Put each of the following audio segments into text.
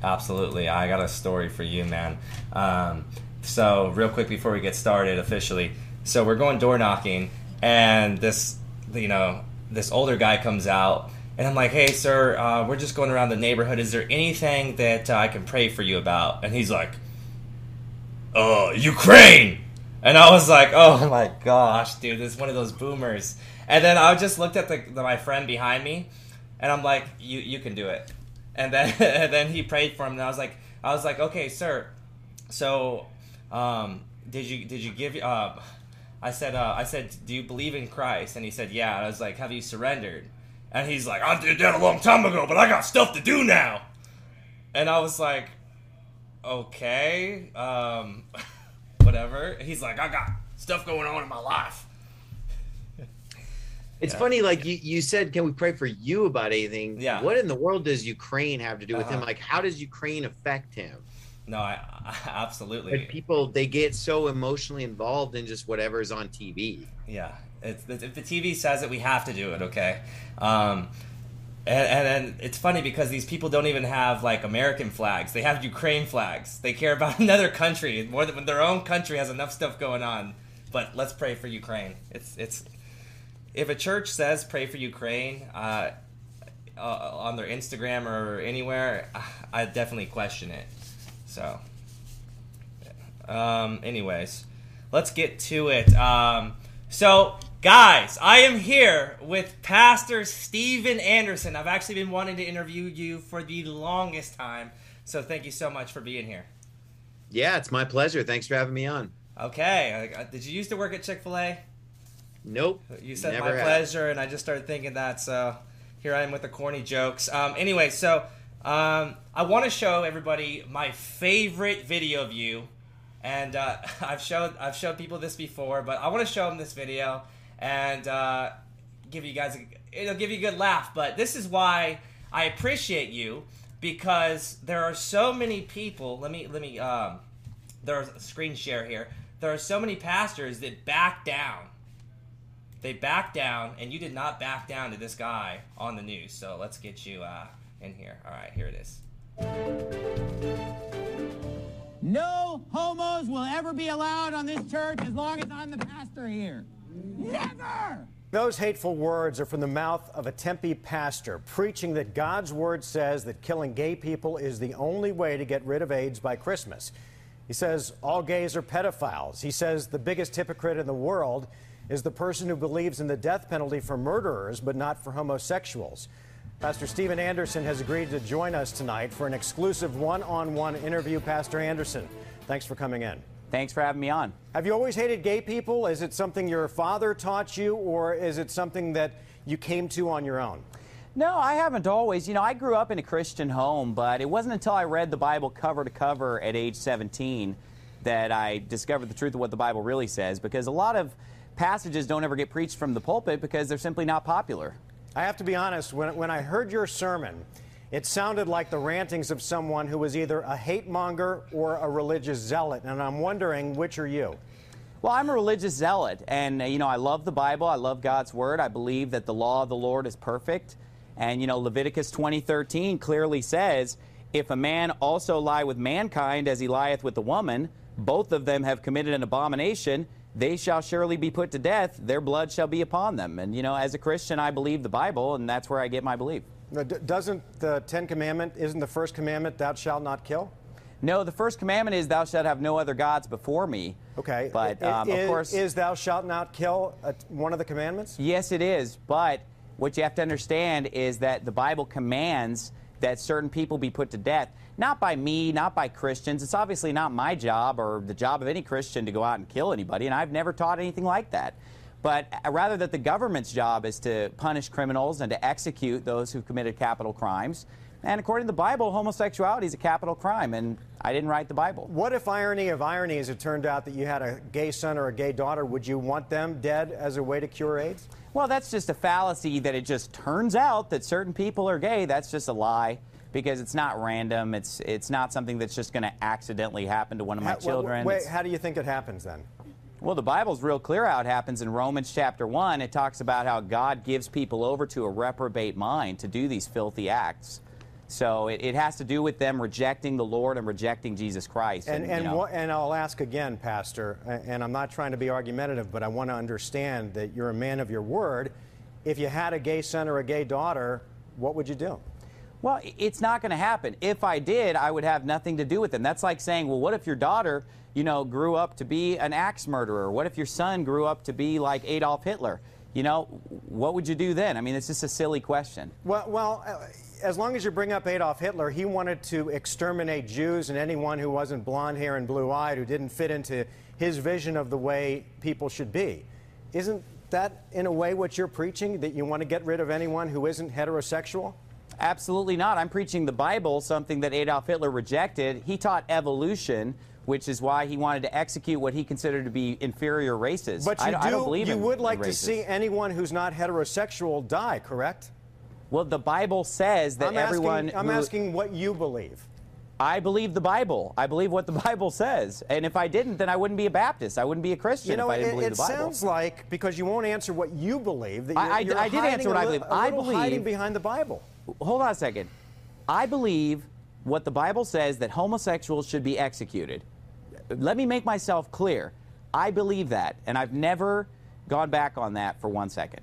Absolutely. I got a story for you, man. So real quick before we get started officially, so we're going door knocking, and this older guy comes out, and I'm like, hey, sir, we're just going around the neighborhood. Is there anything that I can pray for you about? And he's like, Ukraine! And I was like, oh my gosh, dude, this is one of those boomers. And then I just looked at my friend behind me, and I'm like, you can do it. And then he prayed for him, and I was like, okay, sir. So, did you give? I said, do you believe in Christ? And he said, yeah. And I was like, have you surrendered? And he's like, I did that a long time ago, but I got stuff to do now. And I was like, okay, whatever. He's like, I got stuff going on in my life. It's funny, like you said, can we pray for you about anything? Yeah. What in the world does Ukraine have to do with him? Like, how does Ukraine affect him? No, I absolutely. But people, they get so emotionally involved in just whatever's on TV. Yeah. If the TV says it, we have to do it, okay? And it's funny because these people don't even have, like, American flags. They have Ukraine flags. They care about another country more than their own country has enough stuff going on. But let's pray for Ukraine. It's if a church says pray for Ukraine on their Instagram or anywhere, I definitely question it. So, anyways, let's get to it. So, guys, I am here with Pastor Steven Anderson. I've actually been wanting to interview you for the longest time, so thank you so much for being here. Yeah, it's my pleasure. Thanks for having me on. Okay. Did you used to work at Chick-fil-A? Nope. You said my pleasure, and I just started thinking that, so here I am with the corny jokes. Anyway, so I want to show everybody my favorite video of you, and I've showed people this before, but I want to show them this video and give you guys it'll give you a good laugh. But this is why I appreciate you, because there are so many people. Let me there's a screen share here. There are so many pastors that back down. They back down, and you did not back down to this guy on the news. So let's get you in here. All right, here it is. No homos will ever be allowed on this church as long as I'm the pastor here. Never! Those hateful words are from the mouth of a Tempe pastor preaching that God's word says that killing gay people is the only way to get rid of AIDS by Christmas. He says all gays are pedophiles. He says the biggest hypocrite in the world is the person who believes in the death penalty for murderers but not for homosexuals. Pastor Steven Anderson has agreed to join us tonight for an exclusive one-on-one interview. Pastor Anderson, thanks for coming in. Thanks for having me on. Have you always hated gay people? Is it something your father taught you, or is it something that you came to on your own? No, I haven't always. You know, I grew up in a Christian home, but it wasn't until I read the Bible cover to cover at age 17 that I discovered the truth of what the Bible really says, because a lot of passages don't ever get preached from the pulpit because they're simply not popular. I have to be honest, when I heard your sermon, it sounded like the rantings of someone who was either a hate monger or a religious zealot, and I'm wondering, which are you? Well, I'm a religious zealot, and, you know, I love the Bible. I love God's Word. I believe that the law of the Lord is perfect. And, you know, Leviticus 20:13 clearly says, if a man also lie with mankind as he lieth with the woman, both of them have committed an abomination, they shall surely be put to death, their blood shall be upon them. And, you know, as a Christian, I believe the Bible, and that's where I get my belief. Doesn't the Ten Commandment, isn't the first commandment, thou shalt not kill? No, the first commandment is thou shalt have no other gods before me. Okay. But, of course... Is thou shalt not kill one of the commandments? Yes, it is. But what you have to understand is that the Bible commands that certain people be put to death. Not by me, not by Christians. It's obviously not my job or the job of any Christian to go out and kill anybody, and I've never taught anything like that. But rather that the government's job is to punish criminals and to execute those who've committed capital crimes. And according to the Bible, homosexuality is a capital crime, and I didn't write the Bible. What if, irony of ironies, it turned out that you had a gay son or a gay daughter? Would you want them dead as a way to cure AIDS? Well, that's just a fallacy that it just turns out that certain people are gay. That's just a lie, because it's not random. It's not something that's just going to accidentally happen to one of my children. Wait, how do you think it happens then? Well, the Bible's real clear how it happens. In Romans chapter 1, it talks about how God gives people over to a reprobate mind to do these filthy acts. So it has to do with them rejecting the Lord and rejecting Jesus Christ. And I'll ask again, Pastor, and I'm not trying to be argumentative, but I want to understand that you're a man of your word. If you had a gay son or a gay daughter, what would you do? Well, it's not going to happen. If I did, I would have nothing to do with them. That's like saying, well, what if your daughter, grew up to be an axe murderer? What if your son grew up to be like Adolf Hitler? What would you do then? I mean, it's just a silly question. Well, as long as you bring up Adolf Hitler, he wanted to exterminate Jews and anyone who wasn't blonde hair and blue-eyed, who didn't fit into his vision of the way people should be. Isn't that, in a way, what you're preaching, that you want to get rid of anyone who isn't heterosexual? Absolutely not. I'm preaching the Bible, something that Adolf Hitler rejected. He taught evolution, which is why he wanted to execute what he considered to be inferior races. But I don't believe you in would like races. to see anyone who's not heterosexual die, correct? Well, the Bible says that I'm asking what you believe. I believe the Bible. I believe what the Bible says. And if I didn't, then I wouldn't be a Baptist. I wouldn't be a Christian if I didn't believe the Bible. It sounds like, because you won't answer what you believe, that I did answer what I believe. I believe hiding behind the Bible. Hold on a second. I believe what the Bible says, that homosexuals should be executed. Let me make myself clear. I believe that, and I've never gone back on that for 1 second.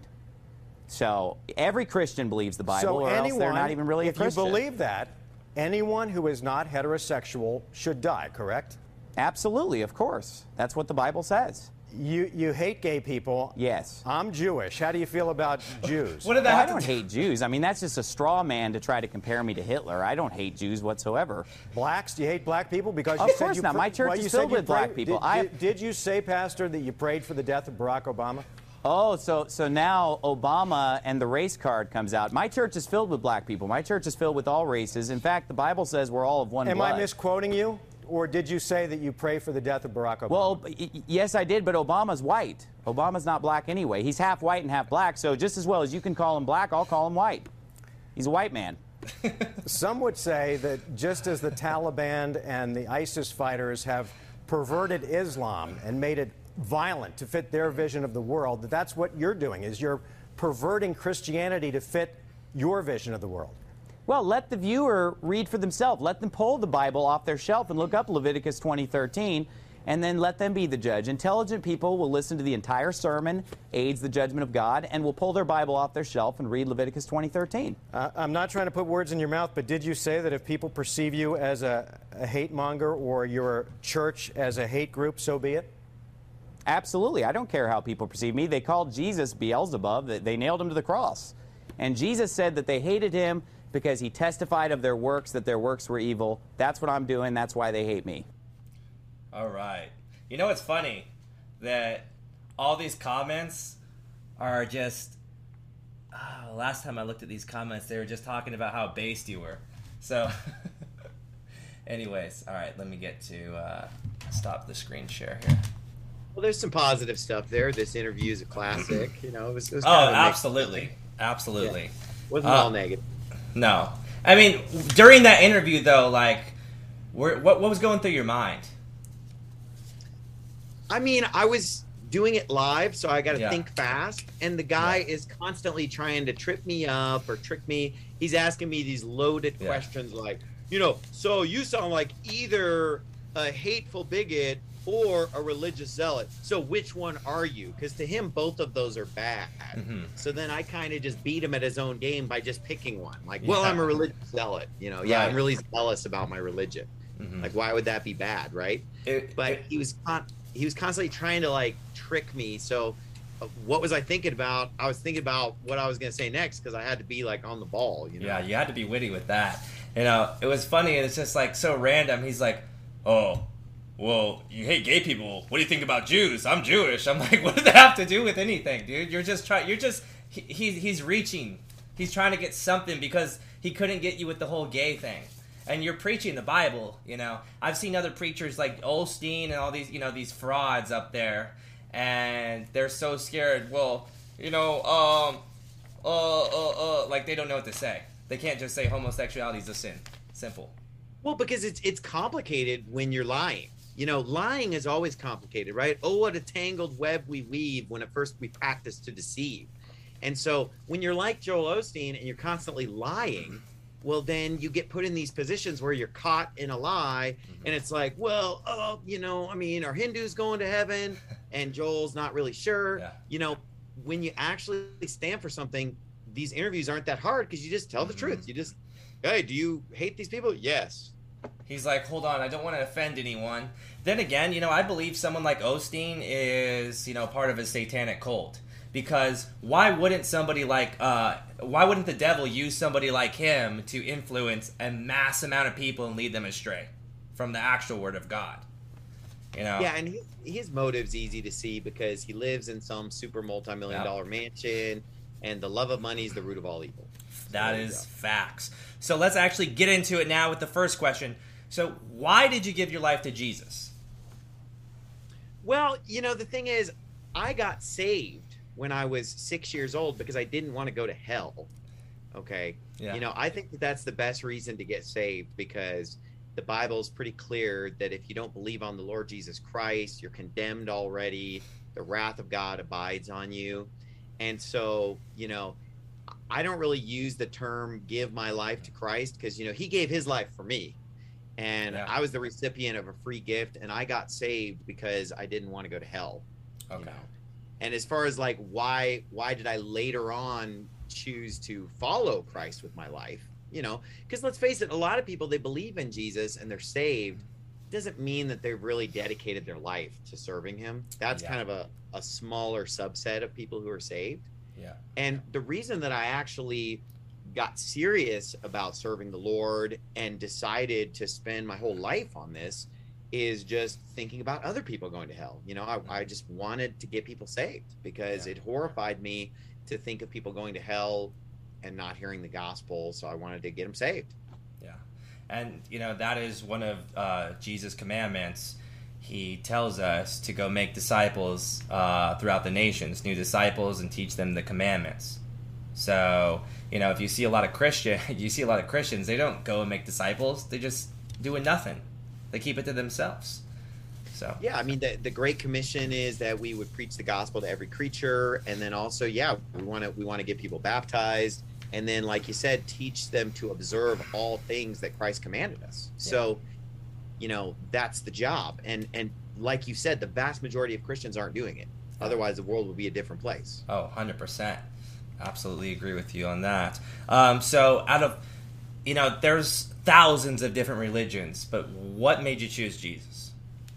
So every Christian believes the Bible, or else they're not even really a Christian. If you believe that, anyone who is not heterosexual should die, correct? Absolutely, of course. That's what the Bible says. You hate gay people. Yes. I'm Jewish. How do you feel about Jews? What did that I don't hate Jews. I mean, that's just a straw man to try to compare me to Hitler. I don't hate Jews whatsoever. Blacks? Do you hate black people? Because of course not. My church is filled with black people. Did you say, Pastor, that you prayed for the death of Barack Obama? Oh, so now Obama and the race card comes out. My church is filled with black people. My church is filled with all races. In fact, the Bible says we're all of one blood. Am I misquoting you? Or did you say that you pray for the death of Barack Obama? Well, yes, I did, but Obama's white. Obama's not black anyway. He's half white and half black, so just as well as you can call him black, I'll call him white. He's a white man. Some would say that just as the Taliban and the ISIS fighters have perverted Islam and made it violent to fit their vision of the world, that's what you're doing, is you're perverting Christianity to fit your vision of the world. Well, let the viewer read for themselves. Let them pull the Bible off their shelf and look up Leviticus 20:13, and then let them be the judge. Intelligent people will listen to the entire sermon, aids the judgment of God, and will pull their Bible off their shelf and read Leviticus 20:13. I'm not trying to put words in your mouth, but did you say that if people perceive you as a hate monger or your church as a hate group, so be it? Absolutely. I don't care how people perceive me. They called Jesus Beelzebub. They nailed him to the cross. And Jesus said that they hated him because he testified of their works, that their works were evil. That's what I'm doing. That's why they hate me. All right. You know what's funny? That all these comments are just... last time I looked at these comments, they were just talking about how based you were. So, anyways, all right, let me get to stop the screen share here. Well, there's some positive stuff there. This interview is a classic. It was kind of absolutely. Absolutely. Yeah. Wasn't all negative. No. I mean, during that interview, though, like, what was going through your mind? I mean, I was doing it live, so I got to think fast. And the guy is constantly trying to trip me up or trick me. He's asking me these loaded questions like, so you sound like either a hateful bigot or a religious zealot. So which one are you? Because to him, both of those are bad. Mm-hmm. So then I kind of just beat him at his own game by just picking one. Like, well, I'm a religious zealot. I'm really zealous about my religion. Mm-hmm. Like, why would that be bad, right? He was constantly trying to, like, trick me. So what was I thinking about? I was thinking about what I was going to say next because I had to be, like, on the ball. Yeah, you had to be witty with that. It was funny. And it's just, like, so random. He's like, oh, well, you hate gay people. What do you think about Jews? I'm Jewish. I'm like, what does that have to do with anything, dude? He's reaching. He's trying to get something because he couldn't get you with the whole gay thing. And you're preaching the Bible, I've seen other preachers like Osteen and all these, these frauds up there. And they're so scared. Well, like they don't know what to say. They can't just say homosexuality is a sin. Simple. Well, because it's complicated when you're lying. Lying is always complicated, right? Oh, what a tangled web we weave when at first we practice to deceive. And so when you're like Joel Osteen and you're constantly lying, well, then you get put in these positions where you're caught in a lie. And it's like, well, I mean, are Hindus going to heaven? And Joel's not really sure. When you actually stand for something, these interviews aren't that hard because you just tell the truth. You just, hey, do you hate these people? Yes. He's like, hold on, I don't want to offend anyone. Then again, I believe someone like Osteen is, part of a satanic cult. Because why wouldn't the devil use somebody like him to influence a mass amount of people and lead them astray from the actual word of God? Yeah, and his motive's easy to see because he lives in some super multi-million-dollar mansion, and the love of money is the root of all evil. That is facts. So let's actually get into it now with the first question. So why did you give your life to Jesus? Well, the thing is, I got saved when I was 6 years old because I didn't want to go to hell. Okay. Yeah. I think that's the best reason to get saved because the Bible's pretty clear that if you don't believe on the Lord Jesus Christ, you're condemned already. The wrath of God abides on you. And so, I don't really use the term give my life to Christ because, he gave his life for me. And I was the recipient of a free gift, and I got saved because I didn't want to go to hell. Okay. And as far as like why did I later on choose to follow Christ with my life? Because let's face it, a lot of people, they believe in Jesus and they're saved. It doesn't mean that they've really dedicated their life to serving him. That's kind of a smaller subset of people who are saved. Yeah. And the reason that I actually got serious about serving the Lord and decided to spend my whole life on this is just thinking about other people going to hell. I just wanted to get people saved because it horrified me to think of people going to hell and not hearing the gospel. So I wanted to get them saved. Yeah. And, that is one of Jesus' commandments. He tells us to go make disciples throughout the nations, new disciples, and teach them the commandments. So, if you see a lot of Christians, they don't go and make disciples. They just doing nothing. They keep it to themselves. So yeah, I mean the Great Commission is that we would preach the gospel to every creature, and then also we want to get people baptized, and then like you said, teach them to observe all things that Christ commanded us. Yeah. So, that's the job, and like you said, the vast majority of Christians aren't doing it. Otherwise, the world would be a different place. Oh, 100%. Absolutely agree with you on that. So out of, there's thousands of different religions, but what made you choose Jesus?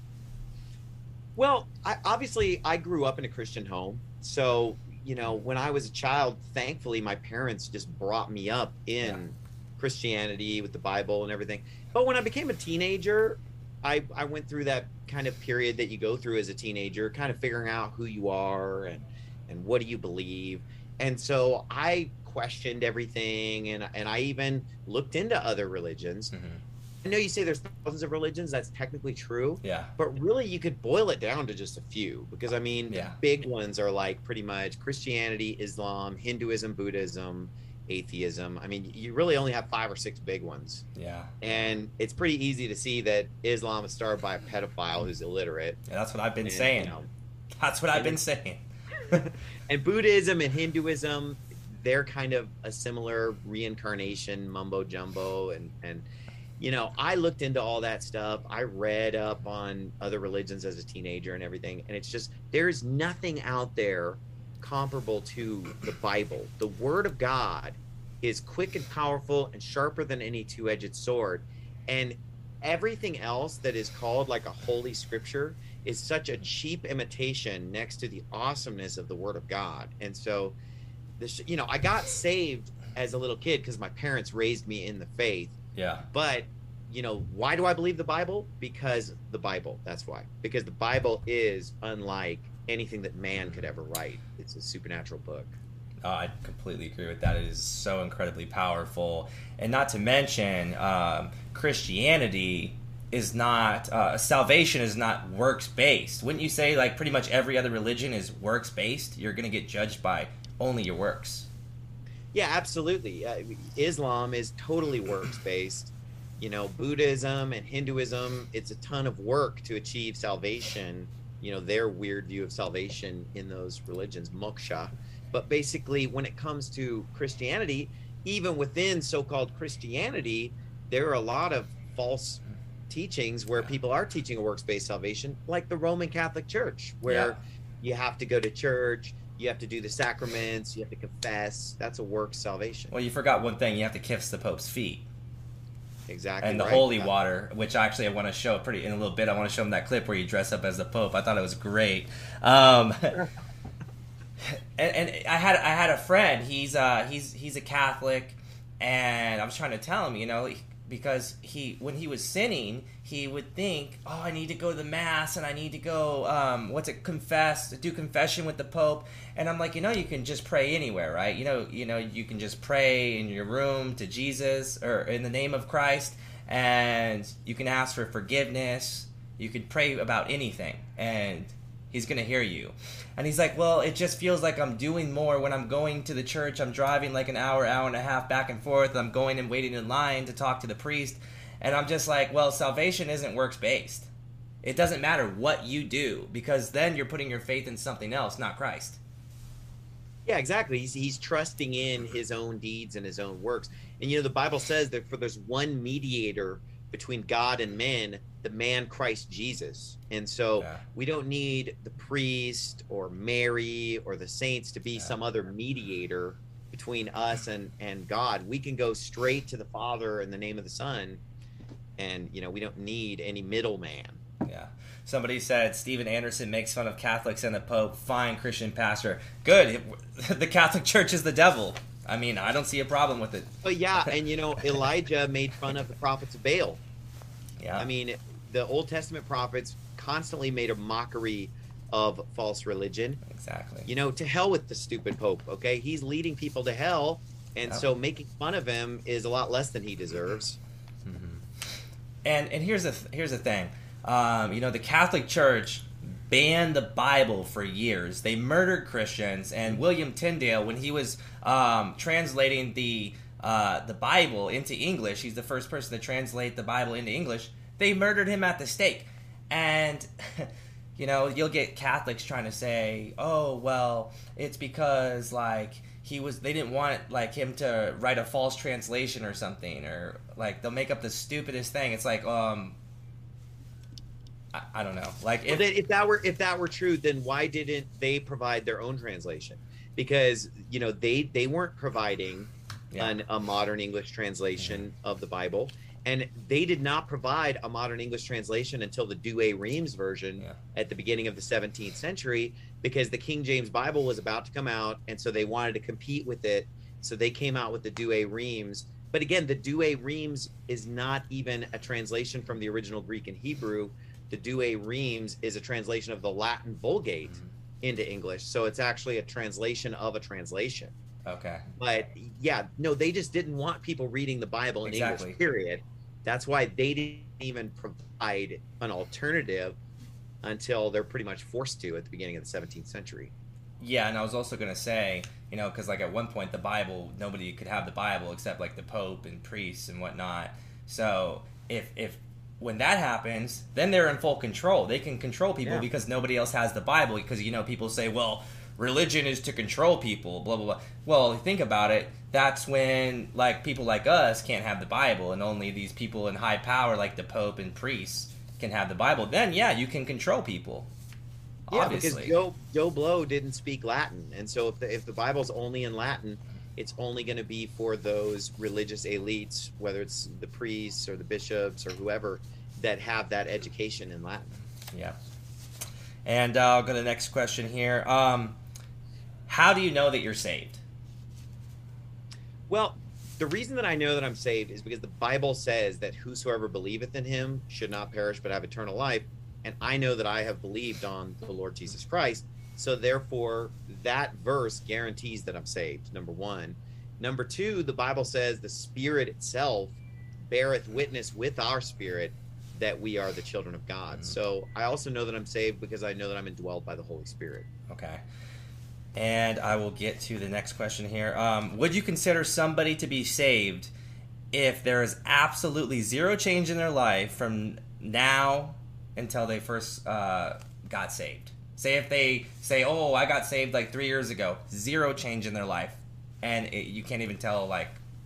Well, I grew up in a Christian home. So, when I was a child, thankfully, my parents just brought me up in Christianity with the Bible and everything. But when I became a teenager, I went through that kind of period that you go through as a teenager, kind of figuring out who you are and what do you believe. And so I questioned everything, and I even looked into other religions. Mm-hmm. I know you say there's thousands of religions. That's technically true. Yeah. But really, you could boil it down to just a few because, the big ones are like pretty much Christianity, Islam, Hinduism, Buddhism, atheism. You really only have 5 or 6 big ones. Yeah. And it's pretty easy to see that Islam is started by a pedophile who's illiterate. Yeah, that's what I've been saying. That's what I've been saying. And Buddhism and Hinduism, they're kind of a similar reincarnation mumbo jumbo. And I looked into all that stuff. I read up on other religions as a teenager and everything. And it's just, there's nothing out there comparable to the Bible. The Word of God is quick and powerful and sharper than any two-edged sword. And everything else that is called like a holy scripture is such a cheap imitation next to the awesomeness of the Word of God. And so, I got saved as a little kid because my parents raised me in the faith. Yeah. But, why do I believe the Bible? Because the Bible. That's why. Because the Bible is unlike anything that man could ever write. It's a supernatural book. I completely agree with that. It is so incredibly powerful. And not to mention, Christianity is not, salvation is not works-based. Wouldn't you say, like, pretty much every other religion is works-based? You're going to get judged by only your works. Yeah, absolutely. Islam is totally works-based. Buddhism and Hinduism, it's a ton of work to achieve salvation. Their weird view of salvation in those religions, moksha. But basically, when it comes to Christianity, even within so-called Christianity, there are a lot of false teachings where people are teaching a works-based salvation, like the Roman Catholic Church, where you have to go to church, you have to do the sacraments, you have to confess. That's a works salvation. Well, you forgot one thing. You have to kiss the Pope's feet. Exactly. And the holy water, which actually I want to show in a little bit. I want to show them that clip where you dress up as the Pope. I thought it was great. And I had a friend. He's a Catholic, and I was trying to tell him, because when he was sinning, he would think, oh, I need to go to the Mass, and I need to go, do confession with the Pope. And I'm like, you can just pray anywhere, right? You can just pray in your room to Jesus or in the name of Christ, and you can ask for forgiveness. You could pray about anything, and he's going to hear you. And he's like, well, it just feels like I'm doing more when I'm going to the church. I'm driving like an hour and a half back and forth. I'm going and waiting in line to talk to the priest. And I'm just like, well, salvation isn't works-based. It doesn't matter what you do, because then you're putting your faith in something else, not Christ. Yeah, exactly. He's trusting in his own deeds and his own works. And, the Bible says that there's one mediator between God and men, the man Christ Jesus. And so we don't need the priest or Mary or the saints to be some other mediator between us and God. We can go straight to the Father in the name of the Son, and we don't need any middleman. Yeah. Somebody said Steven Anderson makes fun of Catholics and the Pope. Fine, Christian pastor. Good. The Catholic Church is the devil. I mean, I don't see a problem with it. But yeah, and Elijah made fun of the prophets of Baal. Yeah. I mean, the Old Testament prophets constantly made a mockery of false religion. Exactly. To hell with the stupid Pope, okay? He's leading people to hell, and so making fun of him is a lot less than he deserves. Mm-hmm. And here's the thing. The Catholic Church banned the Bible for years. They murdered Christians, and William Tyndale, when he was translating the Bible into English, he's the first person to translate the Bible into English, they murdered him at the stake. And you'll get Catholics trying to say, oh, well, it's because they didn't want him to write a false translation or something, or they'll make up the stupidest thing. It's like I don't know. If that were true, then why didn't they provide their own translation? Because they weren't providing a modern English translation of the Bible, and they did not provide a modern English translation until the Douay-Rheims version at the beginning of the 17th century, because the King James Bible was about to come out, and so they wanted to compete with it. So they came out with the Douay-Rheims. But again, the Douay-Rheims is not even a translation from the original Greek and Hebrew. The Douay-Rheims is a translation of the Latin Vulgate into English. So it's actually a translation of a translation. Okay. But they just didn't want people reading the Bible in English, period. That's why they didn't even provide an alternative until they're pretty much forced to at the beginning of the 17th century. Yeah, and I was also going to say, because at one point the Bible, nobody could have the Bible except the Pope and priests and whatnot. So if when that happens, then they're in full control. They can control people because nobody else has the Bible. Because people say, well, religion is to control people, blah blah blah. Well, think about it. That's when people like us can't have the Bible, and only these people in high power like the Pope and priests can have the Bible. Then you can control people. Obviously. Because Joe Blow didn't speak Latin, and so if the Bible's only in Latin, it's only going to be for those religious elites, whether it's the priests or the bishops or whoever, that have that education in Latin. Yeah. And I'll go to the next question here. How do you know that you're saved? Well, the reason that I know that I'm saved is because the Bible says that whosoever believeth in him should not perish but have eternal life. And I know that I have believed on the Lord Jesus Christ. So therefore, that verse guarantees that I'm saved, number one. Number two, the Bible says the Spirit itself beareth witness with our spirit that we are the children of God. Mm-hmm. So I also know that I'm saved because I know that I'm indwelled by the Holy Spirit. Okay. And I will get to the next question here. Would you consider somebody to be saved if there is absolutely zero change in their life from now until they first got saved? Say if they say, oh, I got saved 3 years ago, zero change in their life, and you can't even tell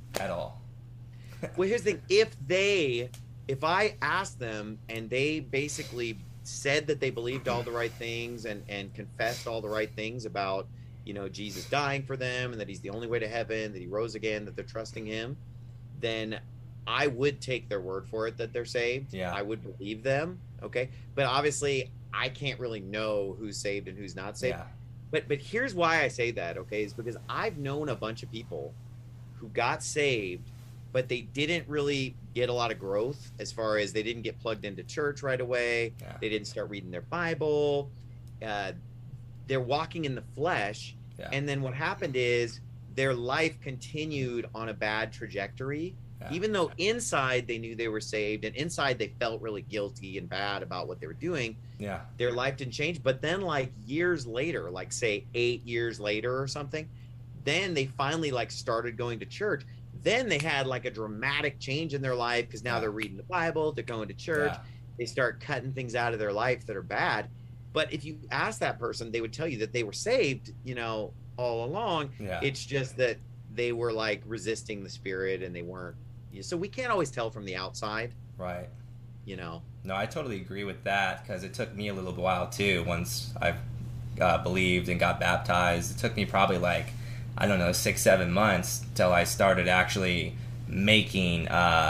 at all. Well, here's the thing. If I asked them and they basically said that they believed all the right things and confessed all the right things about, Jesus dying for them and that he's the only way to heaven, that he rose again, that they're trusting him, then I would take their word for it that they're saved. Yeah. I would believe them. Okay. But obviously I can't really know who's saved and who's not saved. Yeah. But here's why I say that, okay, is because I've known a bunch of people who got saved, but they didn't really get a lot of growth as far as they didn't get plugged into church right away. Yeah. They didn't start reading their Bible. They're walking in the flesh. Yeah. And then what happened is their life continued on a bad trajectory. Yeah. Even though inside they knew they were saved and inside they felt really guilty and bad about what they were doing. Yeah. Their life didn't change. But then like years later, like say 8 years later or something, then they finally like started going to church. Then they had like a dramatic change in their life because now they're reading the Bible, they're going to church, they start cutting things out of their life that are bad. But if you ask that person, they would tell you that they were saved, all along. Yeah. It's just that they were like resisting the Spirit and they weren't. So we can't always tell from the outside. Right. No, I totally agree with that because it took me a little while too. Once I believed and got baptized, it took me probably 6-7 months till I started actually making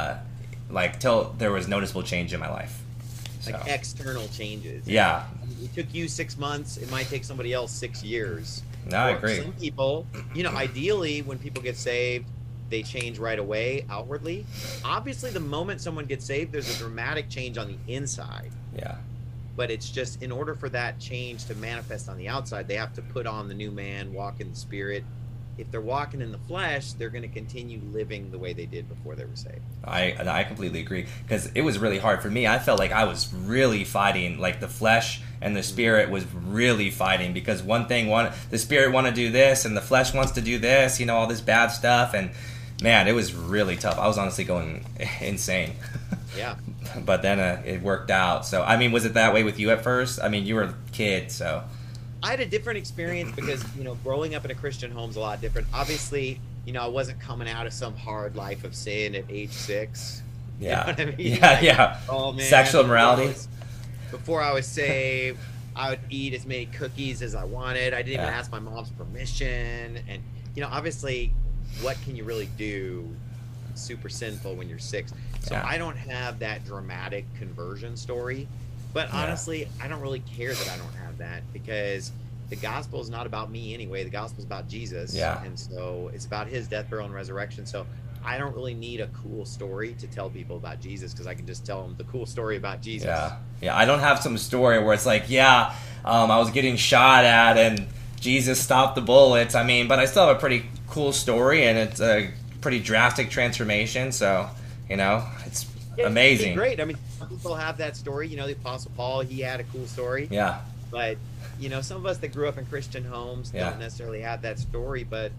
till there was noticeable change in my life. Like external changes. Yeah. It took you 6 months. It might take somebody else 6 years. No, I agree. Some people, ideally when people get saved, they change right away outwardly. Obviously, the moment someone gets saved, there's a dramatic change on the inside. Yeah. But it's just in order for that change to manifest on the outside, they have to put on the new man, walk in the Spirit. If they're walking in the flesh, they're going to continue living the way they did before they were saved. I completely agree because it was really hard for me. I felt like I was really fighting, like the flesh and the Spirit was really fighting because the Spirit want to do this and the flesh wants to do this, all this bad stuff. And man, it was really tough. I was honestly going insane. Yeah. But then it worked out. So, was it that way with you at first? You were a kid, so... I had a different experience because, growing up in a Christian home is a lot different. Obviously, I wasn't coming out of some hard life of sin at age 6. Yeah. You know what I mean? Yeah, yeah. Oh, man. Sexual immorality. Before I was saved, I would eat as many cookies as I wanted. I didn't even ask my mom's permission. And, obviously, what can you really do? It's super sinful when you're 6. So I don't have that dramatic conversion story. But honestly, I don't really care that I don't have that because the gospel is not about me anyway. The gospel is about Jesus. Yeah. And so it's about his death, burial, and resurrection. So I don't really need a cool story to tell people about Jesus because I can just tell them the cool story about Jesus. Yeah. Yeah. I don't have some story where it's like, I was getting shot at and Jesus stopped the bullets. But I still have a pretty cool story and it's a pretty drastic transformation. So, it's amazing. It's great. Some people have that story. The Apostle Paul, he had a cool story. Yeah. But, some of us that grew up in Christian homes don't necessarily have that story. But,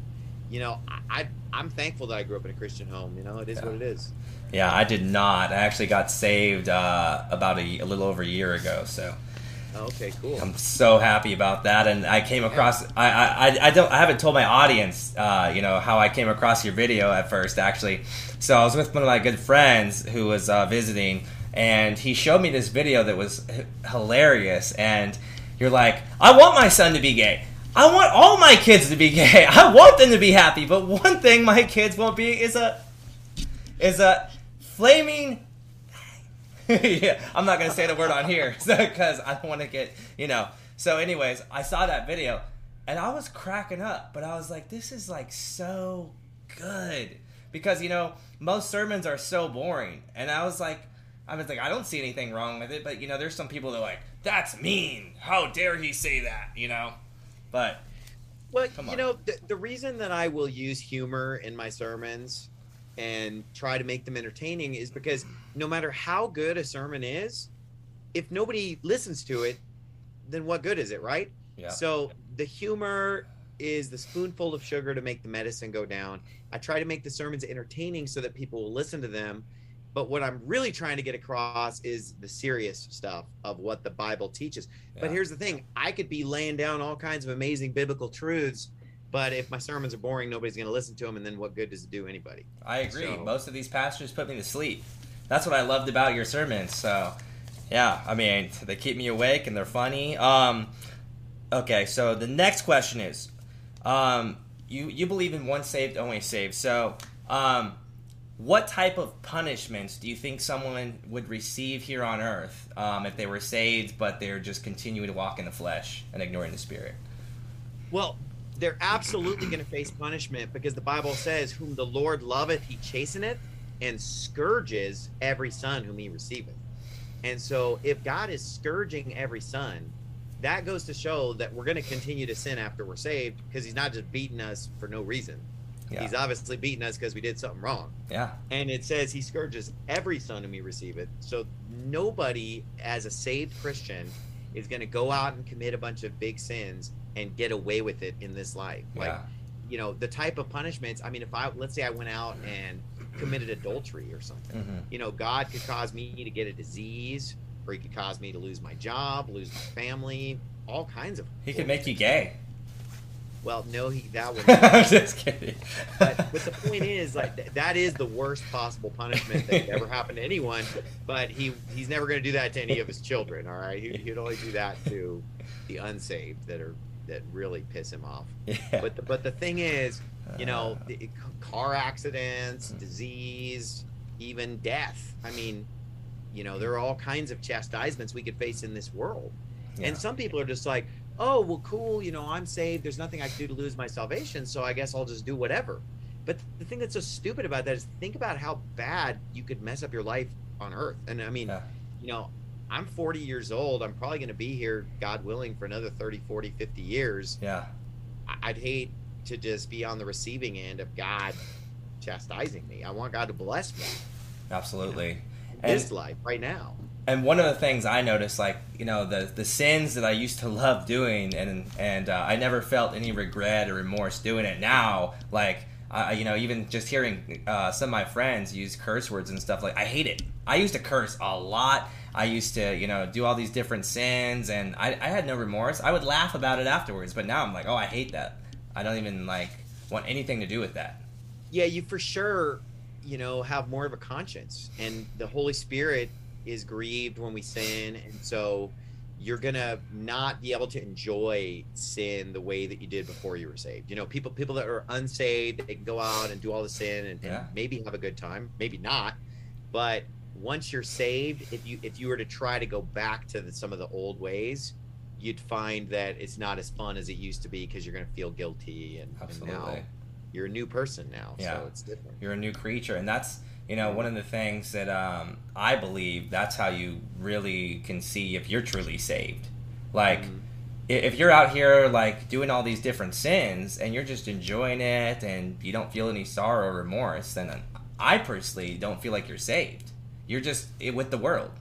I'm thankful that I grew up in a Christian home. It is what it is. Yeah, I did not. I actually got saved about a little over a year ago. So. Okay, cool. I'm so happy about that, and I came across. I haven't told my audience, how I came across your video at first. Actually, so I was with one of my good friends who was visiting, and he showed me this video that was hilarious. And you're like, I want my son to be gay. I want all my kids to be gay. I want them to be happy. But one thing my kids won't be is a flaming. Yeah, I'm not gonna say the word on here because I don't want to get So, anyways, I saw that video and I was cracking up, but I was like, this is like so good because most sermons are so boring, and I was like, I don't see anything wrong with it, but there's some people that are like, that's mean. How dare he say that? But well, the reason that I will use humor in my sermons and try to make them entertaining is because no matter how good a sermon is, if nobody listens to it, then what good is it, right? Yeah. So the humor is the spoonful of sugar to make the medicine go down. I try to make the sermons entertaining so that people will listen to them. But what I'm really trying to get across is the serious stuff of what the Bible teaches. Yeah. But here's the thing. I could be laying down all kinds of amazing biblical truths, But if my sermons are boring, nobody's going to listen to them, and then what good does it do anybody? I agree. So, most of these pastors put me to sleep. That's what I loved about your sermons. So, yeah, I mean, they keep me awake and they're funny. Okay, so the next question is, you believe in once saved, always saved. So, what type of punishments do you think someone would receive here on earth if they were saved, but they're just continuing to walk in the flesh and ignoring the Spirit? Well, they're absolutely going to face punishment, because the Bible says, whom the Lord loveth, he chasteneth, and scourges every son whom he receiveth. And so if God is scourging every son, that goes to show that we're going to continue to sin after we're saved, because he's not just beating us for no reason. Yeah. He's obviously beating us because we did something wrong. Yeah. And it says he scourges every son whom he receiveth. So nobody, as a saved Christian, is going to go out and commit a bunch of big sins and get away with it in this life. Like, you know, the type of punishments, I mean, let's say I went out and committed adultery or something, you know, God could cause me to get a disease, or he could cause me to lose my job, lose my family, all kinds of. He could make you gay. Well, no, that would. I'm just kidding. But the point is, like, that is the worst possible punishment that could ever happen to anyone. But he's never going to do that to any of his children. All right, he'd only do that to the unsaved that really piss him off. Yeah. But the thing is, you know, car accidents, disease, even death. I mean, you know, there are all kinds of chastisements we could face in this world. Yeah. And some people are just like, oh, well, cool, you know, I'm saved. There's nothing I can do to lose my salvation, so I guess I'll just do whatever. But the thing that's so stupid about that is, think about how bad you could mess up your life on earth. And I mean, you know, I'm 40 years old. I'm probably going to be here, God willing, for another 30, 40, 50 years. Yeah. I'd hate to just be on the receiving end of God chastising me. I want God to bless me. Absolutely. You know, in this life right now. And one of the things I noticed, like, you know, the sins that I used to love doing, and I never felt any regret or remorse doing it. Now, like, you know, even just hearing some of my friends use curse words and stuff, like, I hate it. I used to curse a lot. I used to, you know, do all these different sins, and I had no remorse. I would laugh about it afterwards, but now I'm like, oh, I hate that. I don't even, like, want anything to do with that. Yeah, you for sure, you know, have more of a conscience, and the Holy Spirit is grieved when we sin, and so you're gonna not be able to enjoy sin the way that you did before you were saved. You know, people that are unsaved, they can go out and do all the sin and maybe have a good time, maybe not. But once you're saved, if you were to try to go back to some of the old ways, you'd find that it's not as fun as it used to be, because you're gonna feel guilty, and now you're a new person now. So it's different. You're a new creature, and that's, you know, one of the things that I believe that's how you really can see if you're truly saved. Like, if you're out here, like, doing all these different sins and you're just enjoying it and you don't feel any sorrow or remorse, then I personally don't feel like you're saved. You're just with the world.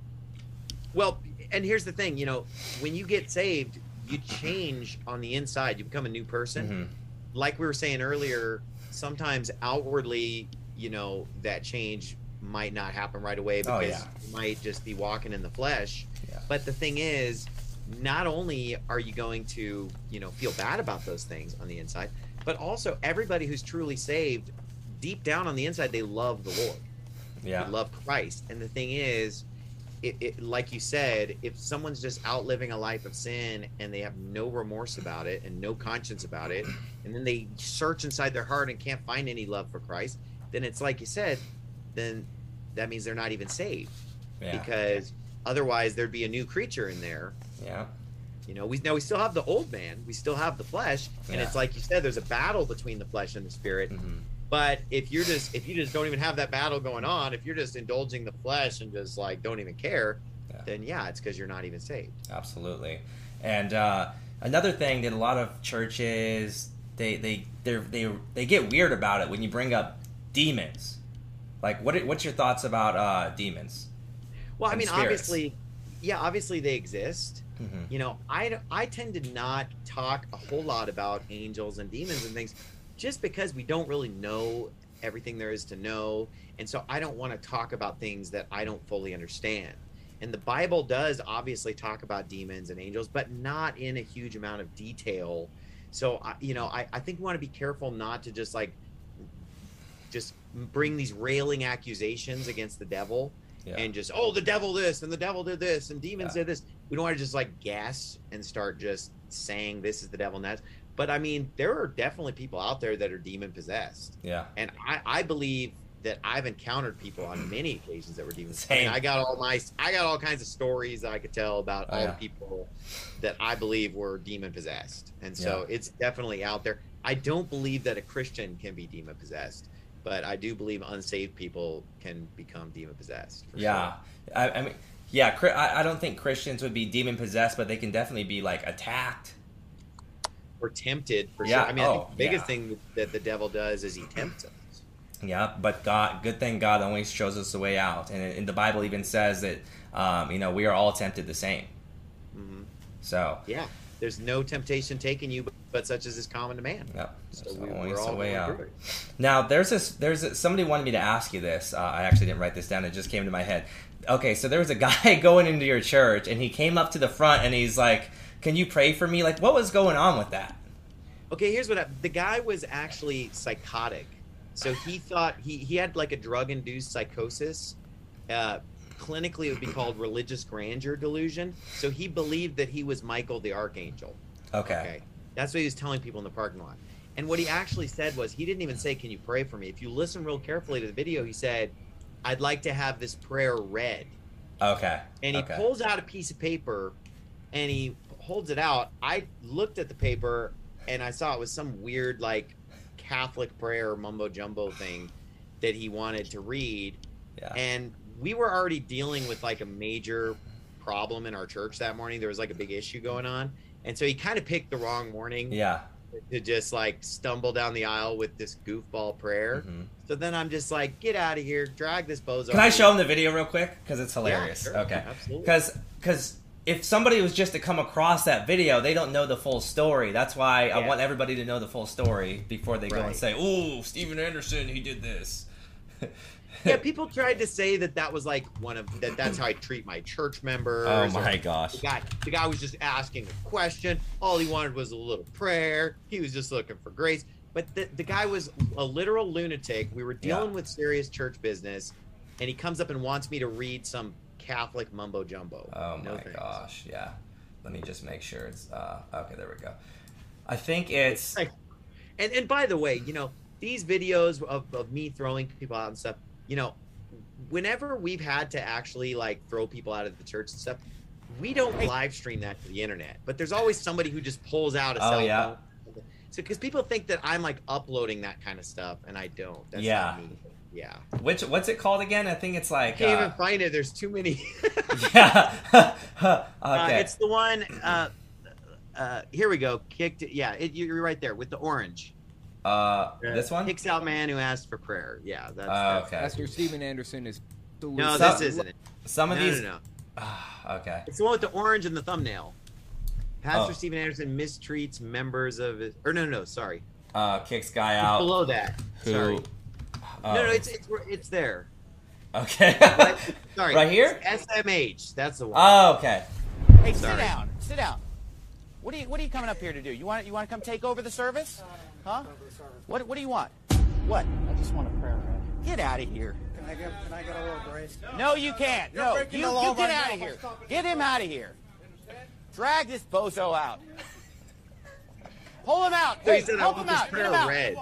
Well, and here's the thing, you know, when you get saved, you change on the inside. You become a new person. Like we were saying earlier, sometimes outwardly, you know, that change might not happen right away, because you might just be walking in the flesh. But the thing is, not only are you going to, you know, feel bad about those things on the inside, but also everybody who's truly saved, deep down on the inside, they love the Lord. They love Christ. And the thing is, it like you said, if someone's just out living a life of sin and they have no remorse about it and no conscience about it, and then they search inside their heart and can't find any love for Christ, then it's like you said, then that means they're not even saved. Because otherwise there'd be a new creature in there. You know, we still have the old man, we still have the flesh, and it's like you said, there's a battle between the flesh and the spirit. But if you just don't even have that battle going on, if you're just indulging the flesh and just like don't even care, then it's because you're not even saved. Absolutely. And another thing that a lot of churches they get weird about it when you bring up demons. Like, what's your thoughts about demons? Well, I mean, spirits? obviously they exist. You know, I tend to not talk a whole lot about angels and demons and things, just because we don't really know everything there is to know. And so I don't want to talk about things that I don't fully understand. And the Bible does obviously talk about demons and angels, but not in a huge amount of detail. So, I think we want to be careful not to just bring these railing accusations against the devil and just, the devil this and the devil did this and demons did this. We don't want to just guess and start just saying this is the devil and that. But I mean, there are definitely people out there that are demon possessed. Yeah. And I believe that I've encountered people on many occasions that were demon possessed. Same. I got all kinds of stories that I could tell about all the people that I believe were demon possessed. And so it's definitely out there. I don't believe that a Christian can be demon possessed, but I do believe unsaved people can become demon possessed. Yeah. Sure. I mean, I don't think Christians would be demon possessed, but they can definitely be attacked. Or tempted, for sure. I mean, I think the biggest thing that the devil does is he tempts us. Yeah, but good thing God always shows us the way out. And the Bible even says that, we are all tempted the same. Mm-hmm. So. Yeah, there's no temptation taken you, but such as is common to man. Yep. So we're all the way out. Now, somebody wanted me to ask you this. I actually didn't write this down. It just came to my head. Okay, so there was a guy going into your church, and he came up to the front, and he's like, "Can you pray for me?" What was going on with that? Okay, here's what happened. The guy was actually psychotic. So he thought he had a drug-induced psychosis. Clinically, it would be called religious grandeur delusion. So he believed that he was Michael the Archangel. Okay. That's what he was telling people in the parking lot. And what he actually said was, he didn't even say, "Can you pray for me?" If you listen real carefully to the video, he said, "I'd like to have this prayer read." Okay. And he pulls out a piece of paper, and he holds it out. I looked at the paper, and I saw it was some weird, Catholic prayer mumbo jumbo thing that he wanted to read. Yeah. And we were already dealing with a major problem in our church that morning. There was a big issue going on. And so he kind of picked the wrong morning to just stumble down the aisle with this goofball prayer. Mm-hmm. So then I'm just get out of here, drag this bozo. Can I show him the video real quick? Because it's hilarious. Yeah, sure. Okay. Absolutely. Because if somebody was just to come across that video, they don't know the full story. That's why I want everybody to know the full story before they go and say, "Ooh, Steven Anderson, he did this." Yeah, people tried to say that was that's how I treat my church members. Oh my gosh. The guy was just asking a question. All he wanted was a little prayer. He was just looking for grace. But the guy was a literal lunatic. We were dealing with serious church business, and he comes up and wants me to read some Catholic mumbo jumbo. Oh my gosh, yeah. Let me just make sure it's okay. There we go. I think it's and by the way, these videos of me throwing people out and stuff. Whenever we've had to actually throw people out of the church and stuff, we don't live stream that to the internet. But there's always somebody who just pulls out a cell phone. So because people think that I'm uploading that kind of stuff, and I don't. That's not me. Yeah. What's it called again? I think it's I can't even find it. There's too many. Yeah. Okay. It's the one. Here we go. Kicked. Yeah. You're right there with the orange. This one? Kicks out man who asked for prayer. Yeah. That's okay. Pastor Steven Anderson is. No, this isn't it. Some of these. No. Okay. It's the one with the orange and the thumbnail. Pastor Steven Anderson mistreats members of his. Or no. Sorry. Kicks guy out. Below that. Sorry. No, it's there. Okay. Sorry. Right here? It's SMH. That's the one. Oh, okay. Hey, sit down. Sit down. What are you coming up here to do? You want to come take over the service? Huh? What do you want? What? I just want a prayer read. Get out of here. Can I get a little grace? No, you can't. No, you get out of here. Get him out of here. Drag this bozo out. Pull him out. He said, help him out. Prayer Get him out. read.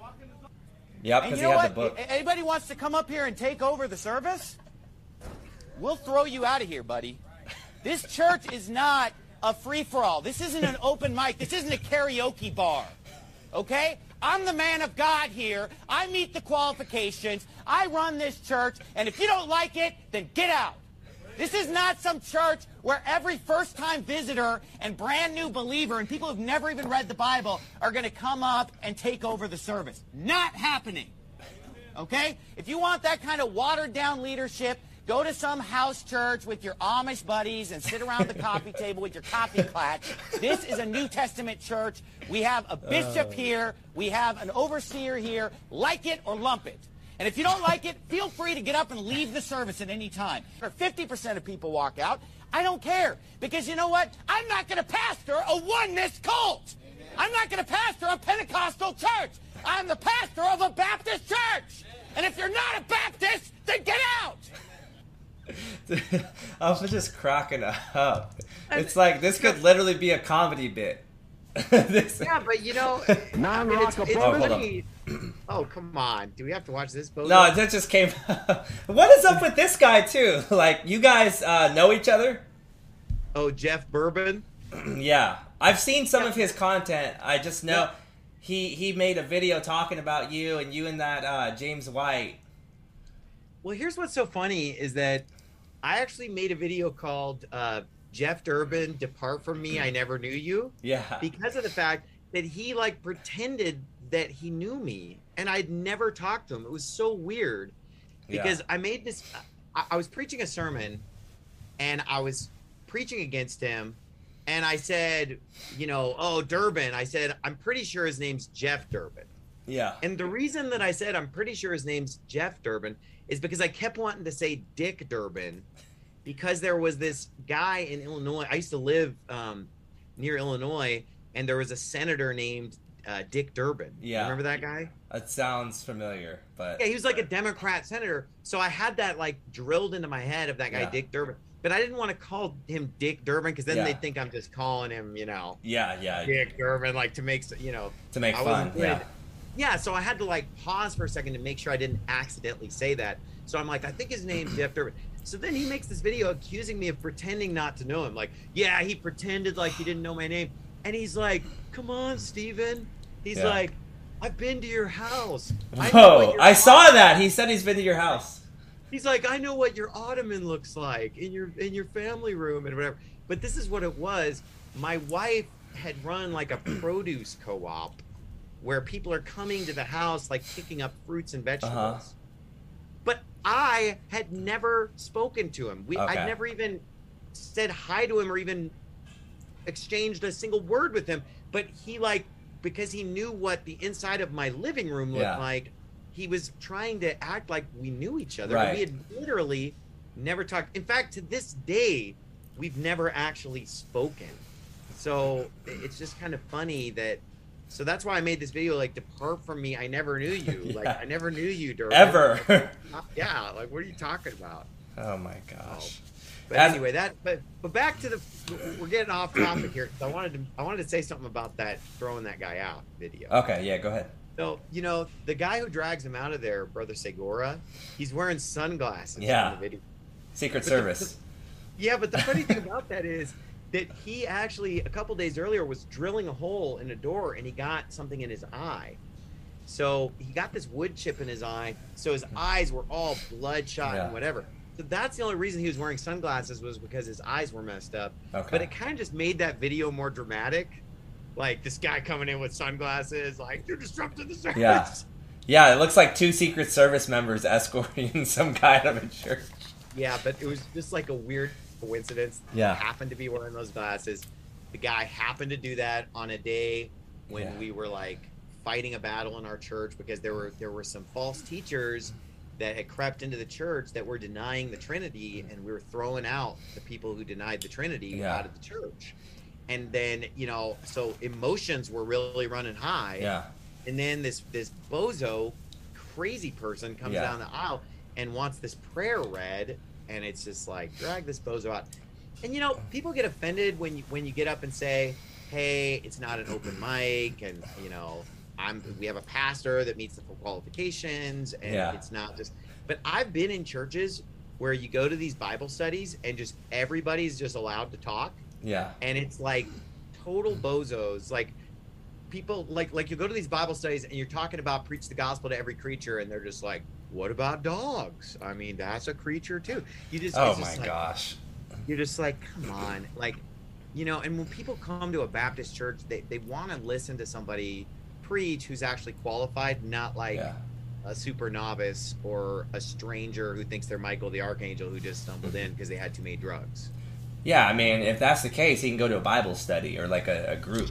Yep, because he had the book. Anybody wants to come up here and take over the service? We'll throw you out of here, buddy. This church is not a free-for-all. This isn't an open mic. This isn't a karaoke bar. Okay? I'm the man of God here. I meet the qualifications. I run this church. And if you don't like it, then get out. This is not some church where every first-time visitor and brand-new believer and people who've never even read the Bible are going to come up and take over the service. Not happening. Okay? If you want that kind of watered-down leadership, go to some house church with your Amish buddies and sit around the coffee table with your coffee clutch. This is a New Testament church. We have a bishop here. We have an overseer here. Like it or lump it. And if you don't like it, feel free to get up and leave the service at any time. If 50% of people walk out, I don't care. Because you know what? I'm not going to pastor a oneness cult. I'm not going to pastor a Pentecostal church. I'm the pastor of a Baptist church. And if you're not a Baptist, then get out. I was just cracking up. It's like this could literally be a comedy bit. Yeah, but you know, Non-rock it's hold really, oh, come on. Do we have to watch this, Bozo? No, that just came. What is up with this guy too? Like, you guys know each other? Oh, Jeff Bourbon? Yeah, I've seen some of his content. I just know he made a video talking about you and that James White. Well, here's what's so funny is that I actually made a video called Jeff Durbin, Depart From Me, I Never Knew You. Yeah. Because of the fact that he like pretended that he knew me and I'd never talked to him. It was so weird because I made this, I was preaching a sermon and I was preaching against him. And I said, you know, oh, Durbin. I said, I'm pretty sure his name's Jeff Durbin. Yeah. And the reason that I said I'm pretty sure his name's Jeff Durbin is because I kept wanting to say Dick Durbin because there was this guy in Illinois. I used to live near Illinois, and there was a senator named Dick Durbin. Yeah. You remember that guy? It sounds familiar, but... Yeah, he was like a Democrat senator. So I had that like drilled into my head of that guy, Dick Durbin. But I didn't want to call him Dick Durbin because then they'd think I'm just calling him, you know... Yeah. Dick Durbin, like to make, you know... To make fun, Yeah, so I had to like pause for a second to make sure I didn't accidentally say that. So I'm like, I think his name's Jeff Durbin. So then he makes this video accusing me of pretending not to know him. Like, yeah, he pretended like he didn't know my name. And he's like, come on, Steven. He's like, I've been to your house. I saw that. He said he's been to your house. He's like, I know what your ottoman looks like in your family room and whatever. But this is what it was. My wife had run like a produce co-op where people are coming to the house, like picking up fruits and vegetables. But I had never spoken to him. I'd never even said hi to him or even exchanged a single word with him. But he like, because he knew what the inside of my living room looked like, he was trying to act like we knew each other. Right. We had literally never talked. In fact, to this day, we've never actually spoken. So it's just kind of funny that. So that's why I made this video, like, depart from me, I never knew you. Like, I never knew you, Durbin. Ever. Yeah, like, what are you talking about? Oh, my gosh. But anyway, but back to we're getting off topic here. I wanted to say something about that throwing that guy out video. Okay, yeah, go ahead. So, you know, the guy who drags him out of there, Brother Segura, he's wearing sunglasses in the video. Secret Service. But the funny thing about that is that he actually, a couple days earlier, was drilling a hole in a door and he got something in his eye. So he got this wood chip in his eye, so his eyes were all bloodshot and whatever. So that's the only reason he was wearing sunglasses, was because his eyes were messed up. Okay. But it kind of just made that video more dramatic. Like, this guy coming in with sunglasses, like, you're disrupting the service. Yeah, it looks like 2 Secret Service members escorting some guy out of a church. Yeah, but it was just like a weird coincidence. Yeah. He happened to be wearing those glasses. The guy happened to do that on a day when we were like fighting a battle in our church because there were some false teachers that had crept into the church that were denying the Trinity, and we were throwing out the people who denied the Trinity out of the church. And then, you know, so emotions were really running high. Yeah. And then this bozo crazy person comes down the aisle and wants this prayer read, and it's just like, drag this bozo out. And you know, people get offended when you get up and say, hey, it's not an open mic, and you know, we have a pastor that meets the full qualifications, and it's not just. But I've been in churches where you go to these Bible studies and just everybody's just allowed to talk. Yeah. And it's like total bozos, like people like you go to these Bible studies and you're talking about preach the gospel to every creature, and they're just like, what about dogs? I mean, that's a creature too. You just gosh. You're just like, come on, like, you know. And when people come to a Baptist church, they want to listen to somebody preach who's actually qualified, not like a super novice or a stranger who thinks they're Michael the Archangel who just stumbled in because they had too many drugs. Yeah, I mean, if that's the case, he can go to a Bible study or like a group,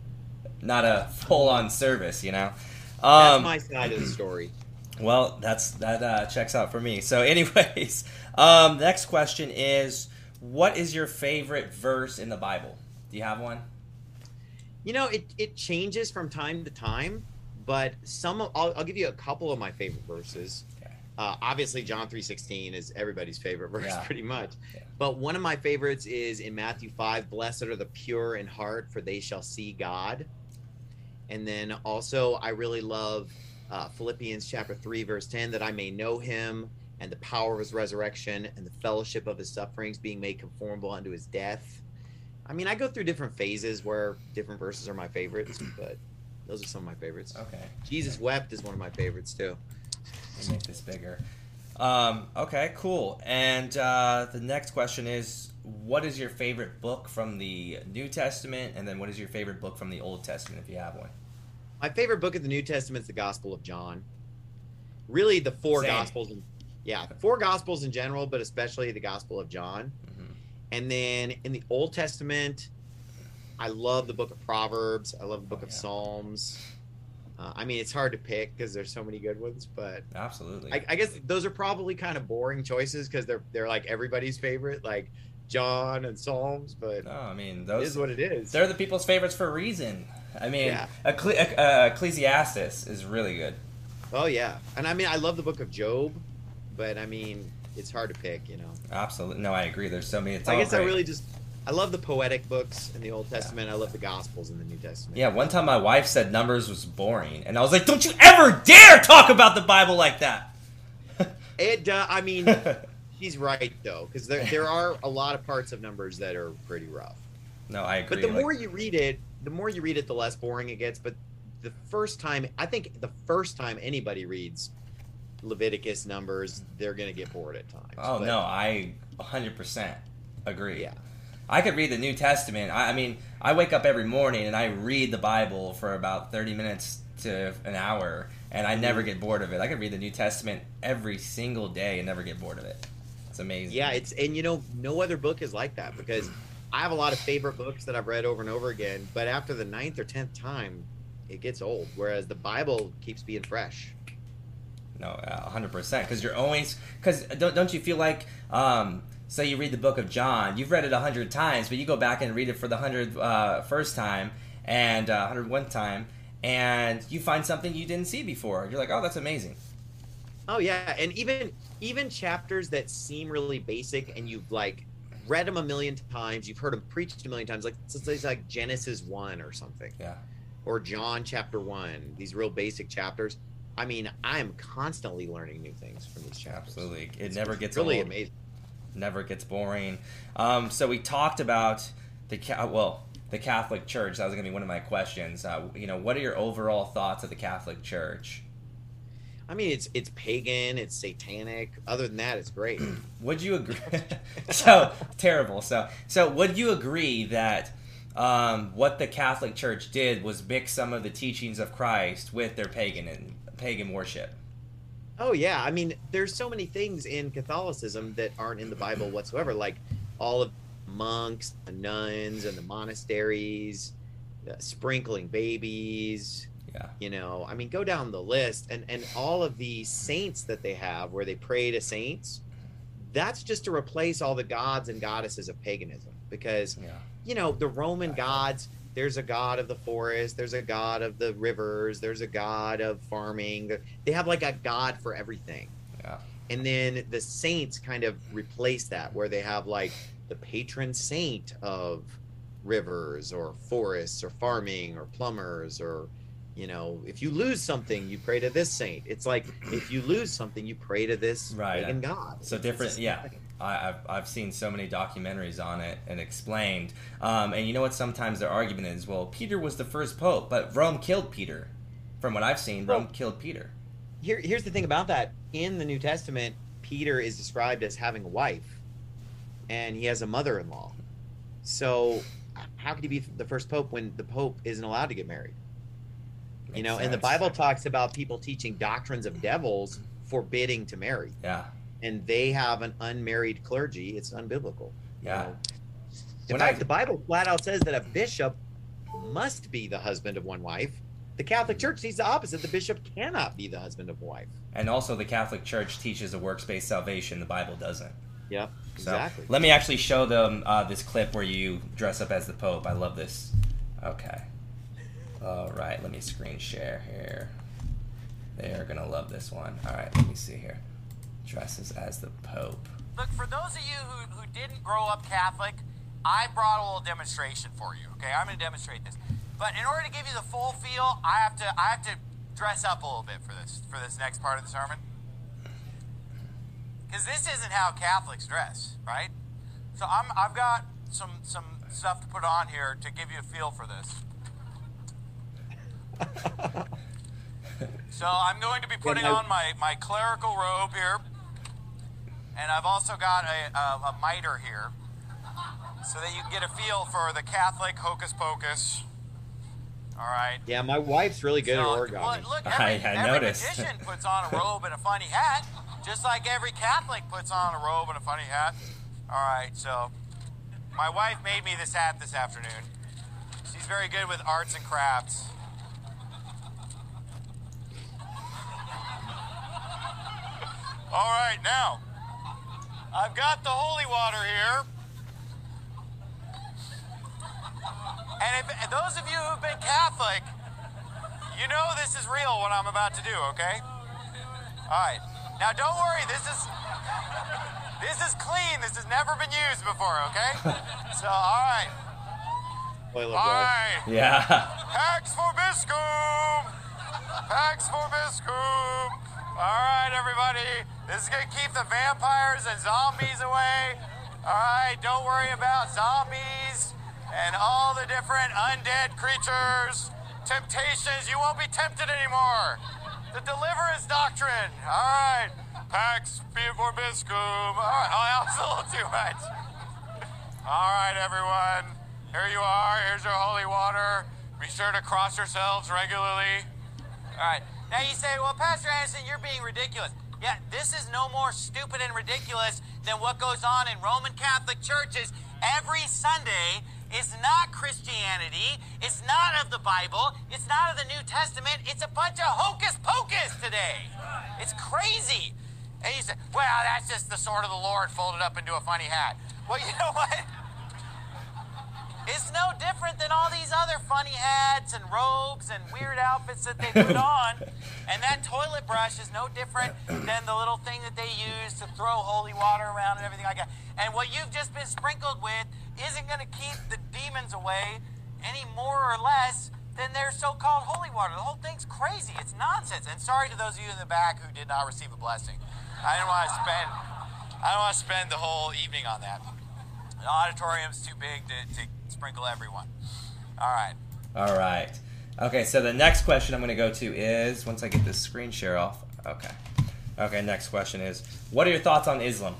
not a full-on service, you know. That's my side of the story. Well, that checks out for me. So, anyways, next question is, what is your favorite verse in the Bible? Do you have one? You know, it changes from time to time, but I'll give you a couple of my favorite verses. Okay. Obviously, John 3:16 is everybody's favorite verse, pretty much. Yeah. But one of my favorites is in Matthew 5, "Blessed are the pure in heart, for they shall see God." And then also, I really love Philippians chapter 3, verse 10, "that I may know him and the power of his resurrection and the fellowship of his sufferings, being made conformable unto his death." I mean, I go through different phases where different verses are my favorites, but those are some of my favorites. Okay. Jesus wept is one of my favorites, too. Let me make this bigger. Okay, cool. And the next question is, what is your favorite book from the New Testament? And then what is your favorite book from the Old Testament, if you have one? My favorite book of the New Testament is the Gospel of John. Really, the four Gospels. The four Gospels in general, but especially the Gospel of John. Mm-hmm. And then in the Old Testament, I love the book of Proverbs. I love the book of Psalms. I mean, it's hard to pick because there's so many good ones, but absolutely. I guess those are probably kind of boring choices because they're like everybody's favorite, like John and Psalms. But no, I mean, those is what it is. They're the people's favorites for a reason. I mean, Ecclesiastes is really good. Oh yeah, and I mean, I love the book of Job, but I mean, it's hard to pick, you know. Absolutely, no, I agree. There's so many. I love the poetic books in the Old Testament. I love the Gospels in the New Testament. Yeah, one time my wife said Numbers was boring, and I was like, "Don't you ever dare talk about the Bible like that." I mean, she's right though, because there are a lot of parts of Numbers that are pretty rough. No, I agree. But the more you read it, the less boring it gets. But the first time anybody reads Leviticus, Numbers, they're gonna get bored at times. Oh, no, I 100% agree. Yeah. I could read the New Testament. I mean, I wake up every morning and I read the Bible for about 30 minutes to an hour, and I never get bored of it. I could read the New Testament every single day and never get bored of it. It's amazing. Yeah, and you know, no other book is like that, because I have a lot of favorite books that I've read over and over again, but after the 9th or 10th time, it gets old, whereas the Bible keeps being fresh. No, 100%, because you're always, because don't you feel like, say you read the book of John, you've read it 100 times, but you go back and read it for the 101st time and 101th time, and you find something you didn't see before. You're like, oh, that's amazing. Oh yeah, and even chapters that seem really basic, and you've like read them a million times, you've heard them preached a million times, like it's like Genesis 1 or something. Yeah. Or John chapter 1. These real basic chapters. I mean, I am constantly learning new things from these chapters. Absolutely, it never gets really old. Amazing. Never gets boring. So we talked about the Catholic Church. That was going to be one of my questions. What are your overall thoughts of the Catholic Church? I mean, it's pagan, it's satanic. Other than that, it's great. Would you agree? So terrible. So would you agree that what the Catholic Church did was mix some of the teachings of Christ with their pagan worship? Oh yeah, I mean, there's so many things in Catholicism that aren't in the Bible whatsoever, like all of the monks, the nuns, and the monasteries, sprinkling babies. Yeah. You know, I mean, go down the list, and all of the saints that they have, where they pray to saints. That's just to replace all the gods and goddesses of paganism, because you know, the Roman gods. There's a god of the forest, there's a god of the rivers, there's a god of farming. They have like a god for everything. Yeah. And then the saints kind of replace that, where they have like the patron saint of rivers or forests or farming or plumbers, or, you know, if you lose something, you pray to this saint. It's like, if you lose something, you pray to this pagan god. So different, yeah. I've seen so many documentaries on it and explained. And you know what? Sometimes their argument is, well, Peter was the first pope, but Rome killed Peter. From what I've seen, Rome killed Peter. Here's the thing about that. In the New Testament, Peter is described as having a wife, and he has a mother-in-law. So how could he be the first pope when the pope isn't allowed to get married? You know, and the Bible talks about people teaching doctrines of devils forbidding to marry. Yeah. And they have an unmarried clergy. It's unbiblical. Yeah. In fact, the Bible flat out says that a bishop must be the husband of one wife. The Catholic Church sees the opposite. The bishop cannot be the husband of a wife. And also the Catholic Church teaches a works-based salvation. The Bible doesn't. Yeah, exactly. So, let me actually show them this clip where you dress up as the Pope. I love this. Okay. All right, let me screen share here. They are gonna love this one. All right, let me see here. Dresses as the Pope. Look, for those of you who didn't grow up Catholic, I brought a little demonstration for you. Okay, I'm gonna demonstrate this. But in order to give you the full feel, I have to dress up a little bit for this next part of the sermon. Because this isn't how Catholics dress, right? So I've got some stuff to put on here to give you a feel for this. So I'm going to be putting on my clerical robe here, and I've also got a mitre here, so that you can get a feel for the Catholic hocus pocus. All right. Yeah, my wife's really good at origami. Well, look, every magician puts on a robe and a funny hat, just like every Catholic puts on a robe and a funny hat. All right, so my wife made me this hat this afternoon. She's very good with arts and crafts. All right, now, I've got the holy water here. And if those of you who've been Catholic, you know this is real what I'm about to do, okay? All right. Now, don't worry. This is clean. This has never been used before, okay? So, all right. All right. Yeah. Pax Vobiscum! Pax Vobiscum! All right, everybody. This is going to keep the vampires and zombies away. All right, don't worry about zombies and all the different undead creatures. Temptations, you won't be tempted anymore. The deliverance doctrine. All right. Pax Vobiscum. All right. Oh, that was a little too much. All right, everyone. Here you are. Here's your holy water. Be sure to cross yourselves regularly. All right. Now you say, well, Pastor Anderson, you're being ridiculous. Yeah, this is no more stupid and ridiculous than what goes on in Roman Catholic churches every Sunday. It's not Christianity. It's not of the Bible. It's not of the New Testament. It's a bunch of hocus pocus today. It's crazy. And you say, well, that's just the sword of the Lord folded up into a funny hat. Well, you know what? It's no different than all these other funny hats and robes and weird outfits that they put on. And that toilet brush is no different than the little thing that they use to throw holy water around and everything like that. And what you've just been sprinkled with isn't going to keep the demons away any more or less than their so-called holy water. The whole thing's crazy. It's nonsense. And sorry to those of you in the back who did not receive a blessing. I don't want to spend the whole evening on that. The auditorium's too big to sprinkle everyone. All right. All right. Okay, so the next question I'm going to go to is, once I get this screen share off. Okay, next question is, what are your thoughts on Islam?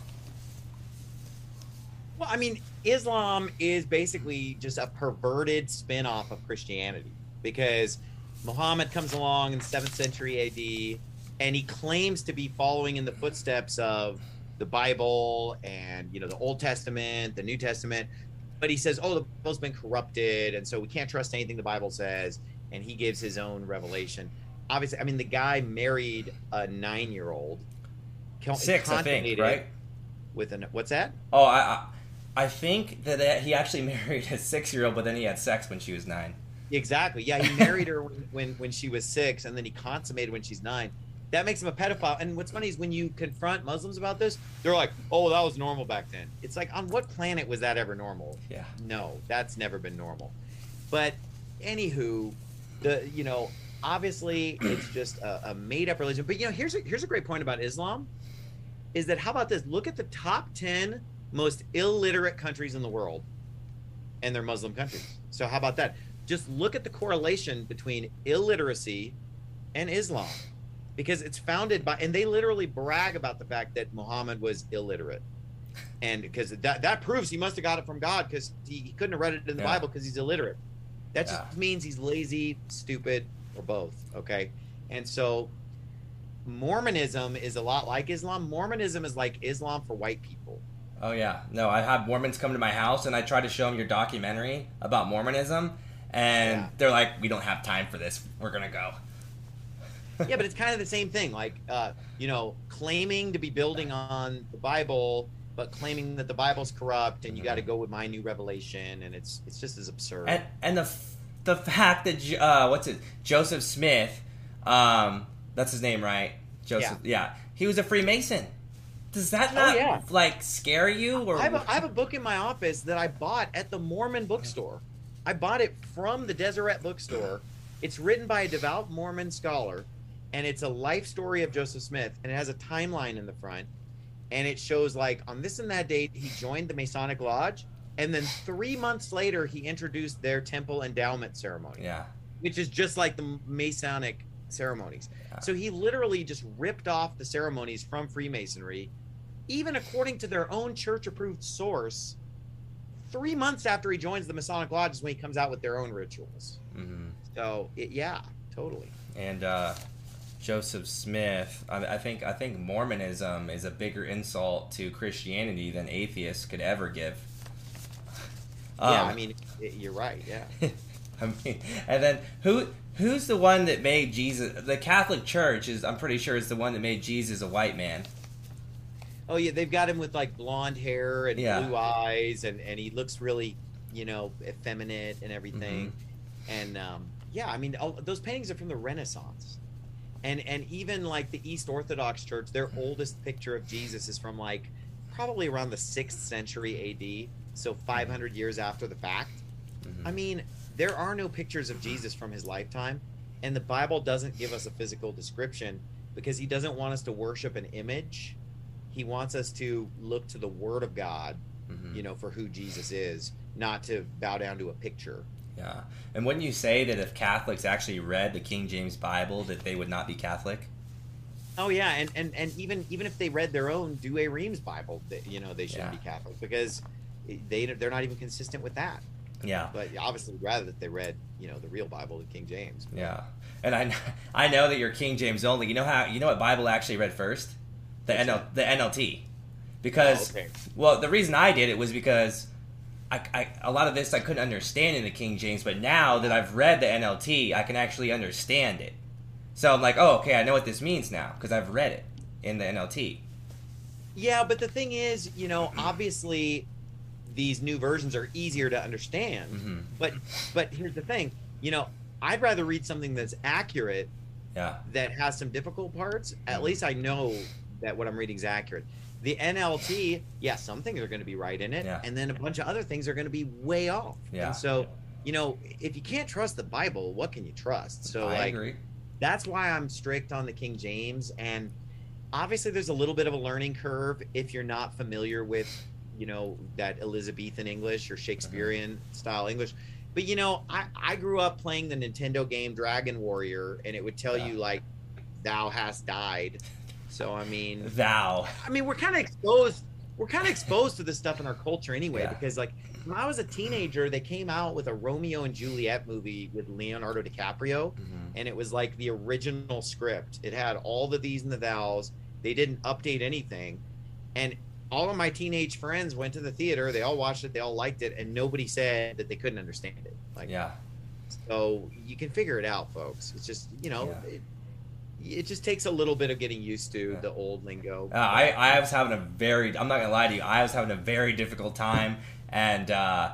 Well, I mean, Islam is basically just a perverted spin-off of Christianity, because Muhammad comes along in the 7th century AD, and he claims to be following in the footsteps of the Bible and, you know, the Old Testament, the New Testament. But he says, oh, the Bible's been corrupted, and so we can't trust anything the Bible says, and he gives his own revelation. Obviously, I mean, the guy married a 9-year-old. 6, I think, right? With an, what's that? Oh, I think that he actually married a 6-year-old, but then he had sex when she was 9. Exactly. Yeah, he married her when she was 6, and then he consummated when she's 9. That makes him a pedophile. And what's funny is when you confront Muslims about this, they're like, oh, that was normal back then. It's like, on what planet was that ever normal? Yeah. No, that's never been normal. But anywho, obviously it's just a made-up religion. But, here's a great point about Islam, is that, how about this? Look at the top 10 most illiterate countries in the world, and they're Muslim countries. So how about that? Just look at the correlation between illiteracy and Islam. Because it's founded by, and they literally brag about the fact that Muhammad was illiterate. And because that proves he must have got it from God, because he couldn't have read it in the Bible because he's illiterate. That just means he's lazy, stupid, or both, okay? And so Mormonism is a lot like Islam. Mormonism is like Islam for white people. Oh, yeah. No, I have Mormons come to my house, and I try to show them your documentary about Mormonism, and they're like, we don't have time for this. We're going to go. Yeah, but it's kind of the same thing, like, claiming to be building on the Bible, but claiming that the Bible's corrupt and you got to go with my new revelation, and it's just as absurd. And the fact that Joseph Smith, that's his name, right? Joseph. Yeah. He was a Freemason. Does that not like scare you? Or I have a book in my office that I bought at the Mormon bookstore. I bought it from the Deseret bookstore. It's written by a devout Mormon scholar, and it's a life story of Joseph Smith, and it has a timeline in the front, and it shows like on this and that date he joined the Masonic Lodge, and then 3 months later he introduced their temple endowment ceremony. Yeah. Which is just like the Masonic ceremonies. Yeah. So he literally just ripped off the ceremonies from Freemasonry, even according to their own church-approved source. 3 months after he joins the Masonic Lodge is when he comes out with their own rituals. Mm-hmm. So, totally. And Joseph Smith, I think Mormonism is a bigger insult to Christianity than atheists could ever give. I mean, you're right, yeah. I mean, and then who's the one that made Jesus? The Catholic Church I'm pretty sure is the one that made Jesus a white man. Oh yeah, they've got him with like blonde hair and blue eyes, and he looks really, effeminate and everything. Mm-hmm. And I mean, those paintings are from the Renaissance, and even like the East Orthodox Church, their oldest picture of Jesus is from like probably around the 6th century A.D., so 500 years after the fact. Mm-hmm. I mean, there are no pictures of Jesus from his lifetime, and the Bible doesn't give us a physical description because he doesn't want us to worship an image. He wants us to look to the Word of God, for who Jesus is, not to bow down to a picture. Yeah. And wouldn't you say that if Catholics actually read the King James Bible, that they would not be Catholic? Oh, yeah. And even if they read their own Douay Rheims Bible, they shouldn't be Catholic because they're not even consistent with that. Yeah. But obviously, rather that they read, the real Bible, the King James. Yeah. And I know that you're King James only. You know what Bible I actually read first? The NLT. Because, well, the reason I did it was because a lot of this I couldn't understand in the King James, but now that I've read the NLT, I can actually understand it. So I'm like, oh, okay, I know what this means now because I've read it in the NLT. Yeah, but the thing is, obviously these new versions are easier to understand. Mm-hmm. But here's the thing, I'd rather read something that's accurate that has some difficult parts. At least I know that what I'm reading is accurate. The NLT, some things are going to be right in it, and then a bunch of other things are going to be way off. Yeah. And so, if you can't trust the Bible, what can you trust? So I agree. That's why I'm strict on the King James, and obviously there's a little bit of a learning curve if you're not familiar with, that Elizabethan English or Shakespearean style English. But I grew up playing the Nintendo game Dragon Warrior, and it would tell you like, "Thou hast died." So I mean, we're kind of exposed. We're kind of exposed to this stuff in our culture anyway, because like when I was a teenager, they came out with a Romeo and Juliet movie with Leonardo DiCaprio, and it was like the original script. It had all the these and the thous. They didn't update anything, and all of my teenage friends went to the theater. They all watched it. They all liked it, and nobody said that they couldn't understand it. Like, so you can figure it out, folks. It's just it just takes a little bit of getting used to the old lingo. I was having I'm not gonna lie to you, I was having a very difficult time, and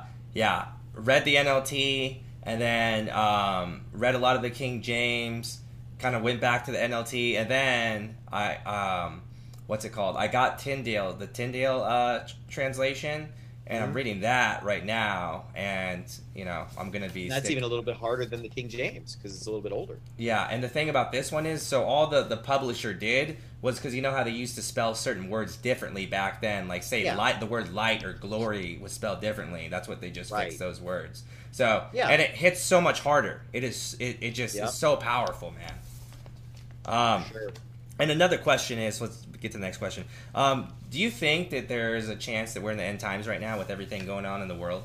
read the NLT, and then read a lot of the King James, kind of went back to the NLT, and then I what's it called? I got the Tyndale translation, and I'm reading that right now, and I'm gonna be. That's even a little bit harder than the King James because it's a little bit older. Yeah, and the thing about this one is, so all the publisher did was, because you know how they used to spell certain words differently back then, like say light, the word light or glory was spelled differently. That's what they just fixed those words. So and it hits so much harder. It is is so powerful, man. Sure. And another question is, let's get to the next question. Do you think that there's a chance that we're in the end times right now with everything going on in the world?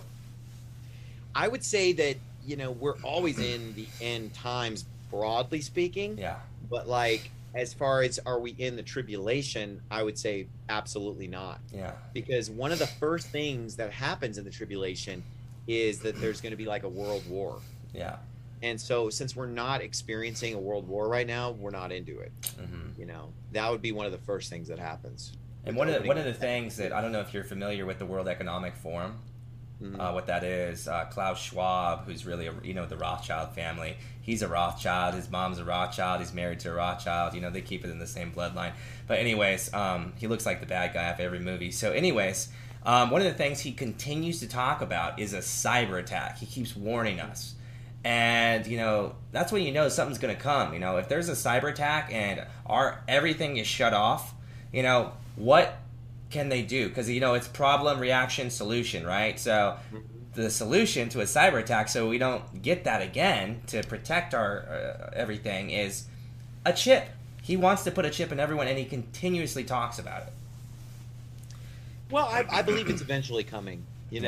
I would say that, we're always in the end times, broadly speaking. Yeah. But like, as far as are we in the tribulation, I would say absolutely not. Yeah. Because one of the first things that happens in the tribulation is that there's going to be like a world war. Yeah. And so since we're not experiencing a world war right now, we're not into it. Mm-hmm. That would be one of the first things that happens. And one of the things that, I don't know if you're familiar with the World Economic Forum. what that is. Klaus Schwab, who's really, the Rothschild family. He's a Rothschild. His mom's a Rothschild. He's married to a Rothschild. They keep it in the same bloodline. But anyways, he looks like the bad guy of every movie. So anyways, one of the things he continues to talk about is a cyber attack. He keeps warning us. And, that's when something's going to come. If there's a cyber attack and everything is shut off, what can they do? Because, it's problem, reaction, solution, right? So the solution to a cyber attack, so we don't get that again, to protect our everything, is a chip. He wants to put a chip in everyone, and he continuously talks about it. Well, I believe it's eventually coming.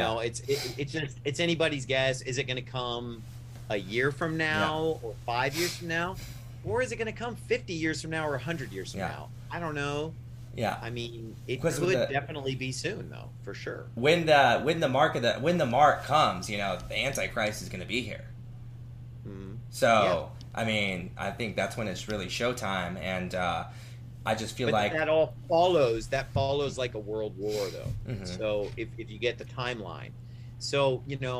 It's anybody's guess. Is it going to come a year from now or 5 years from now? Or is it going to come 50 years from now or 100 years from now? I don't know. Yeah, I mean, it could definitely be soon, though, for sure. When the mark comes, the Antichrist is going to be here. Mm-hmm. So, I mean, I think that's when it's really showtime, and I just feel like that all follows. That follows like a world war, though. Mm-hmm. So if you get the timeline, so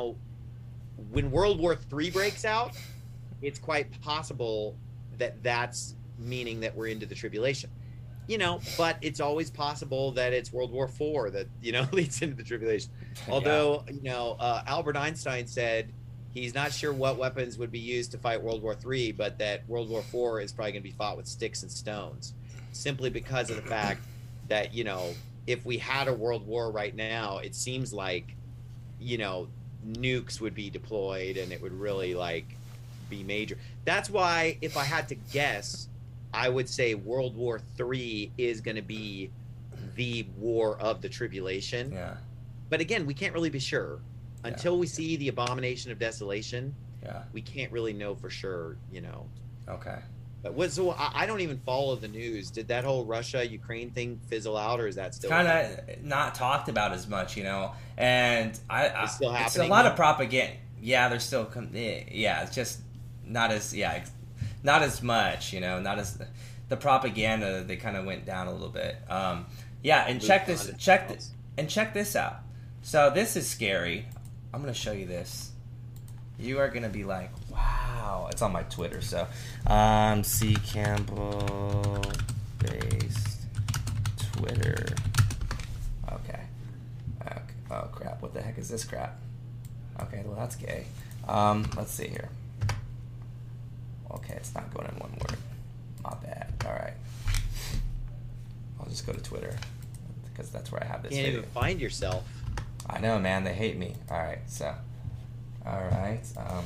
when World War III breaks out, it's quite possible that that's meaning that we're into the tribulation. But it's always possible that it's World War IV that, leads into the tribulation. Although, Albert Einstein said he's not sure what weapons would be used to fight World War III, but that World War IV is probably going to be fought with sticks and stones, simply because of the fact that, if we had a world war right now, it seems like, nukes would be deployed and it would really, be major. That's why, if I had to guess, I would say World War III is going to be the war of the tribulation. Yeah. But again, we can't really be sure. Until we see the abomination of desolation, we can't really know for sure, Okay. But so I don't even follow the news. Did that whole Russia-Ukraine thing fizzle out, or is that still kind of not talked about as much, And it's still happening. It's a lot of propaganda. Yeah, there's still. Yeah, it's just not as not as much, not as the propaganda. They kind of went down a little bit. And check this out. So this is scary. I'm gonna show you this. You are gonna be like, wow. It's on my Twitter. So, C. Campbell based Twitter. Okay. Oh crap! What the heck is this crap? Okay, well that's gay. Let's see here. Okay, it's not going in one word. My bad. All right. I'll just go to Twitter because that's where I have this video. Can't even find yourself. I know, man. They hate me. All right, so. All right. Oh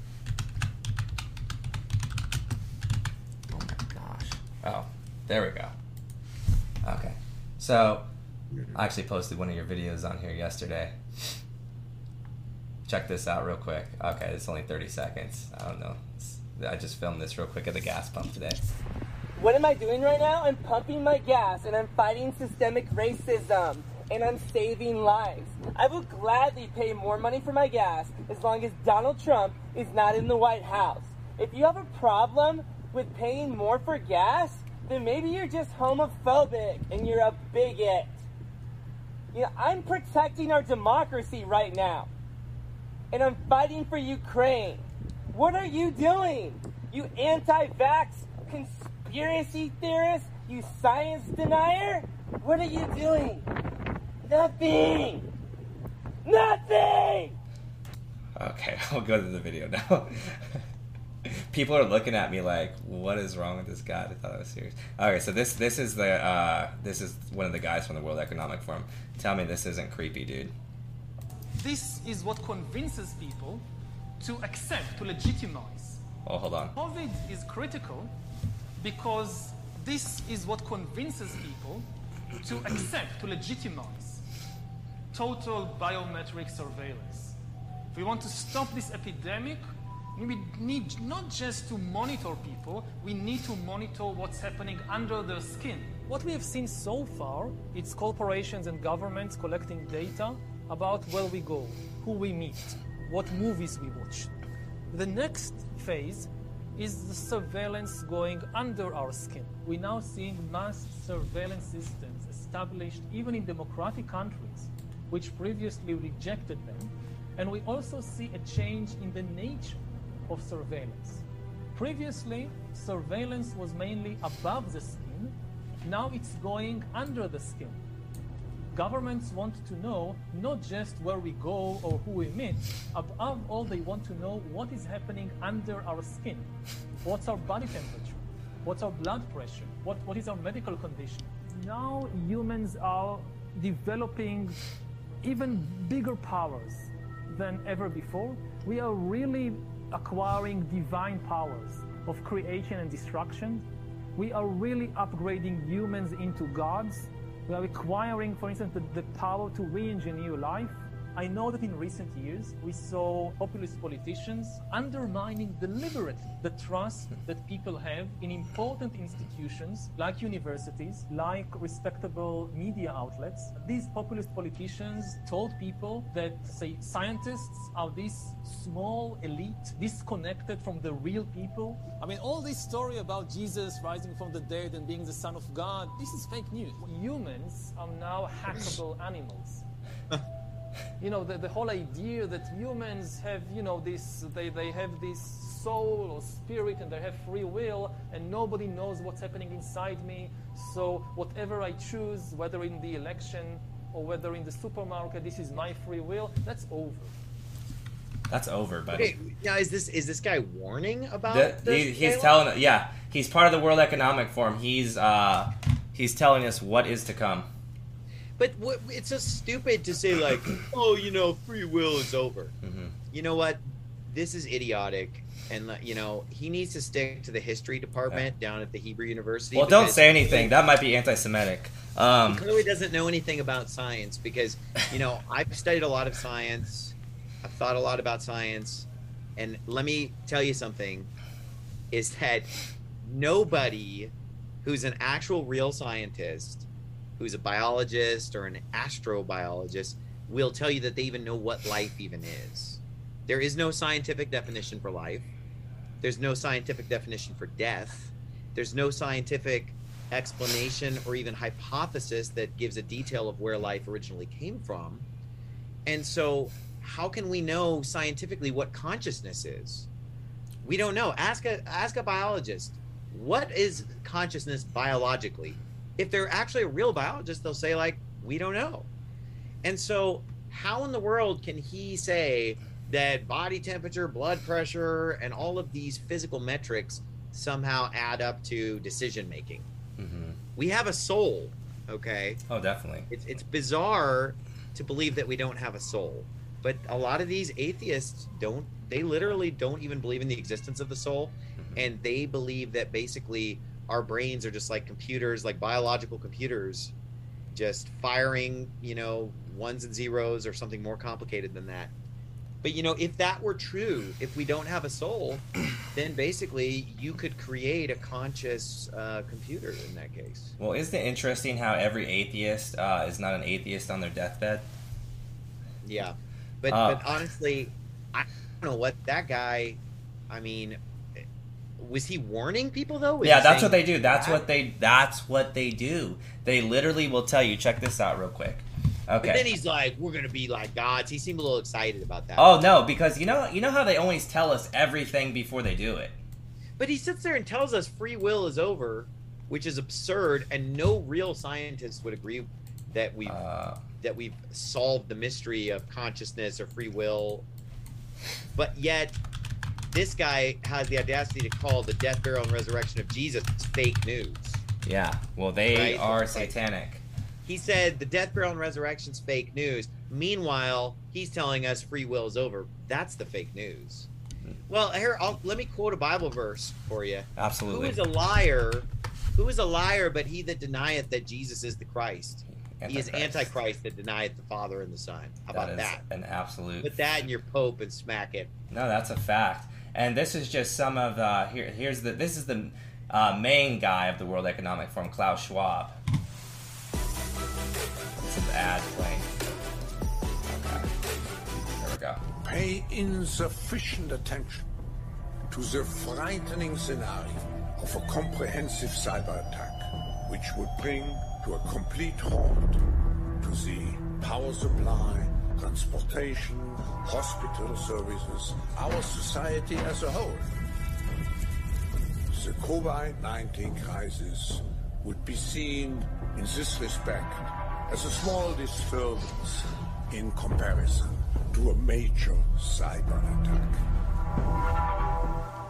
my gosh. Oh, there we go. Okay. So, I actually posted one of your videos on here yesterday. Check this out real quick. Okay, it's only 30 seconds. I don't know. I just filmed this real quick at the gas pump today. What am I doing right now? I'm pumping my gas and I'm fighting systemic racism and I'm saving lives. I will gladly pay more money for my gas as long as Donald Trump is not in the White House. If you have a problem with paying more for gas, then maybe you're just homophobic and you're a bigot. I'm protecting our democracy right now. And I'm fighting for Ukraine. What are you doing? You anti-vax conspiracy theorist? You science denier? What are you doing? Nothing! Nothing! Okay, I'll go to the video now. People are looking at me like, what is wrong with this guy? I thought I was serious. Okay, so this is one of the guys from the World Economic Forum. Tell me this isn't creepy, dude. This is what convinces people to accept, to legitimize. Oh, hold on. COVID is critical because this is what convinces people to accept, to legitimize total biometric surveillance. If we want to stop this epidemic, we need not just to monitor people, we need to monitor what's happening under their skin. What we have seen so far, it's corporations and governments collecting data about where we go, who we meet, what movies we watch. The next phase is the surveillance going under our skin. We're now seeing mass surveillance systems established even in democratic countries which previously rejected them. And we also see a change in the nature of surveillance. Previously, surveillance was mainly above the skin. Now it's going under the skin. Governments want to know not just where we go or who we meet. Above all, they want to know what is happening under our skin. What's our body temperature? What's our blood pressure? What is our medical condition? Now humans are developing even bigger powers than ever before. We are really acquiring divine powers of creation and destruction. We are really upgrading humans into gods. We are acquiring, for instance, the power to re-engineer life. I know that in recent years, we saw populist politicians undermining deliberately the trust that people have in important institutions like universities, like respectable media outlets. These populist politicians told people that, say, scientists are this small elite, disconnected from the real people. I mean, all this story about Jesus rising from the dead and being the Son of God, this is fake news. Humans are now hackable animals. You know, the whole idea that humans have, you know, this, they have this soul or spirit and they have free will and nobody knows what's happening inside me. So whatever I choose, whether in the election or whether in the supermarket, this is my free will, that's over. That's over, buddy. Okay, now is this guy warning about he's telling, yeah, he's part of the World Economic Forum. He's telling us what is to come. But it's so stupid to say, like, oh, you know, free will is over. Mm-hmm. You know what? This is idiotic. And, you know, he needs to stick to the history department down at the Hebrew University. Well, don't say anything. That might be anti-Semitic. He clearly doesn't know anything about science because, you know, I've studied a lot of science. I've thought a lot about science. And let me tell you something, is that nobody who's an actual real scientist, who's a biologist or an astrobiologist, will tell you that they even know what life even is. There is no scientific definition for life. There's no scientific definition for death. There's no scientific explanation or even hypothesis that gives a detail of where life originally came from. And so how can we know scientifically what consciousness is? We don't know. Ask a biologist, what is consciousness biologically? If they're actually a real biologist, they'll say, like, we don't know. And so how in the world can he say that body temperature, blood pressure, and all of these physical metrics somehow add up to decision making? Mm-hmm. We have a soul, okay? Oh, definitely. It's bizarre to believe that we don't have a soul. But a lot of these atheists they literally don't even believe in the existence of the soul. Mm-hmm. And they believe that basically our brains are just like computers, like biological computers, just firing, you know, ones and zeros or something more complicated than that. But, you know, if that were true, if we don't have a soul, then basically you could create a conscious computer in that case. Well, isn't it interesting how every atheist is not an atheist on their deathbed? Yeah. But honestly, I don't know what that guy, I mean, was he warning people though? Yeah, that's what they do. That's what they do. They literally will tell you, check this out real quick. Okay. But then he's like, we're going to be like gods. He seemed a little excited about that. Oh, no, because you know how they always tell us everything before they do it. But he sits there and tells us free will is over, which is absurd, and no real scientist would agree that we've solved the mystery of consciousness or free will. But yet this guy has the audacity to call the death, burial, and resurrection of Jesus fake news. Yeah, well, they are satanic. He said the death, burial, and resurrection's fake news. Meanwhile, he's telling us free will is over. That's the fake news. Well, here, let me quote a Bible verse for you. Absolutely. Who is a liar? Who is a liar but he that denieth that Jesus is the Christ? Antichrist. He is Antichrist that denieth the Father and the Son. How about that? An absolute. Put that in your Pope and smack it. No, that's a fact. And this is just some of the this is the main guy of the World Economic Forum, Klaus Schwab. It's an ad playing. Okay. There we go. Pay insufficient attention to the frightening scenario of a comprehensive cyber attack, which would bring to a complete halt to the power supply, transportation, hospital services, our society as a whole. The COVID-19 crisis would be seen in this respect as a small disturbance in comparison to a major cyber attack.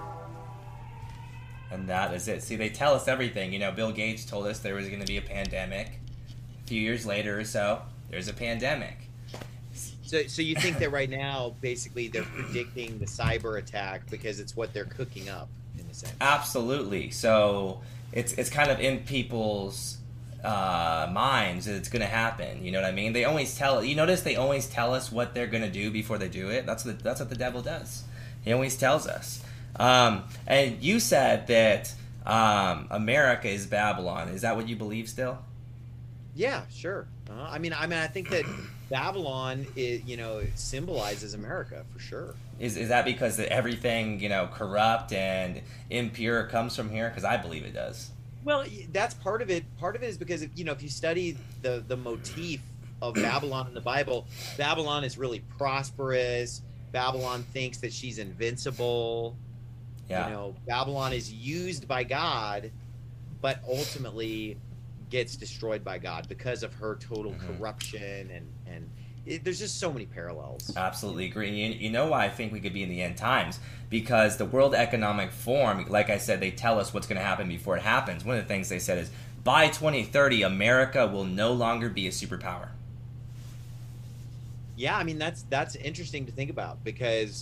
And that is it. See, they tell us everything. You know, Bill Gates told us there was going to be a pandemic. A few years later or so, there's a pandemic. So you think that right now, basically, they're predicting the cyber attack because it's what they're cooking up, in a sense? Absolutely. So it's kind of in people's minds that it's going to happen. You know what I mean? They always tell. You notice they always tell us what they're going to do before they do it. That's what the devil does. He always tells us. And you said that America is Babylon. Is that what you believe still? Yeah, sure. I mean, I think that Babylon is, symbolizes America for sure. Is that because everything, corrupt and impure comes from here? Because I believe it does. Well, that's part of it. Part of it is because if you study the motif of Babylon in the Bible, Babylon is really prosperous. Babylon thinks that she's invincible. Yeah. Babylon is used by God, but ultimately gets destroyed by God because of her total corruption and there's just so many parallels. Absolutely agree. You know why I think we could be in the end times? Because the World Economic Forum, like I said, they tell us what's going to happen before it happens. One of the things they said is, by 2030, America will no longer be a superpower. Yeah, I mean, that's interesting to think about because,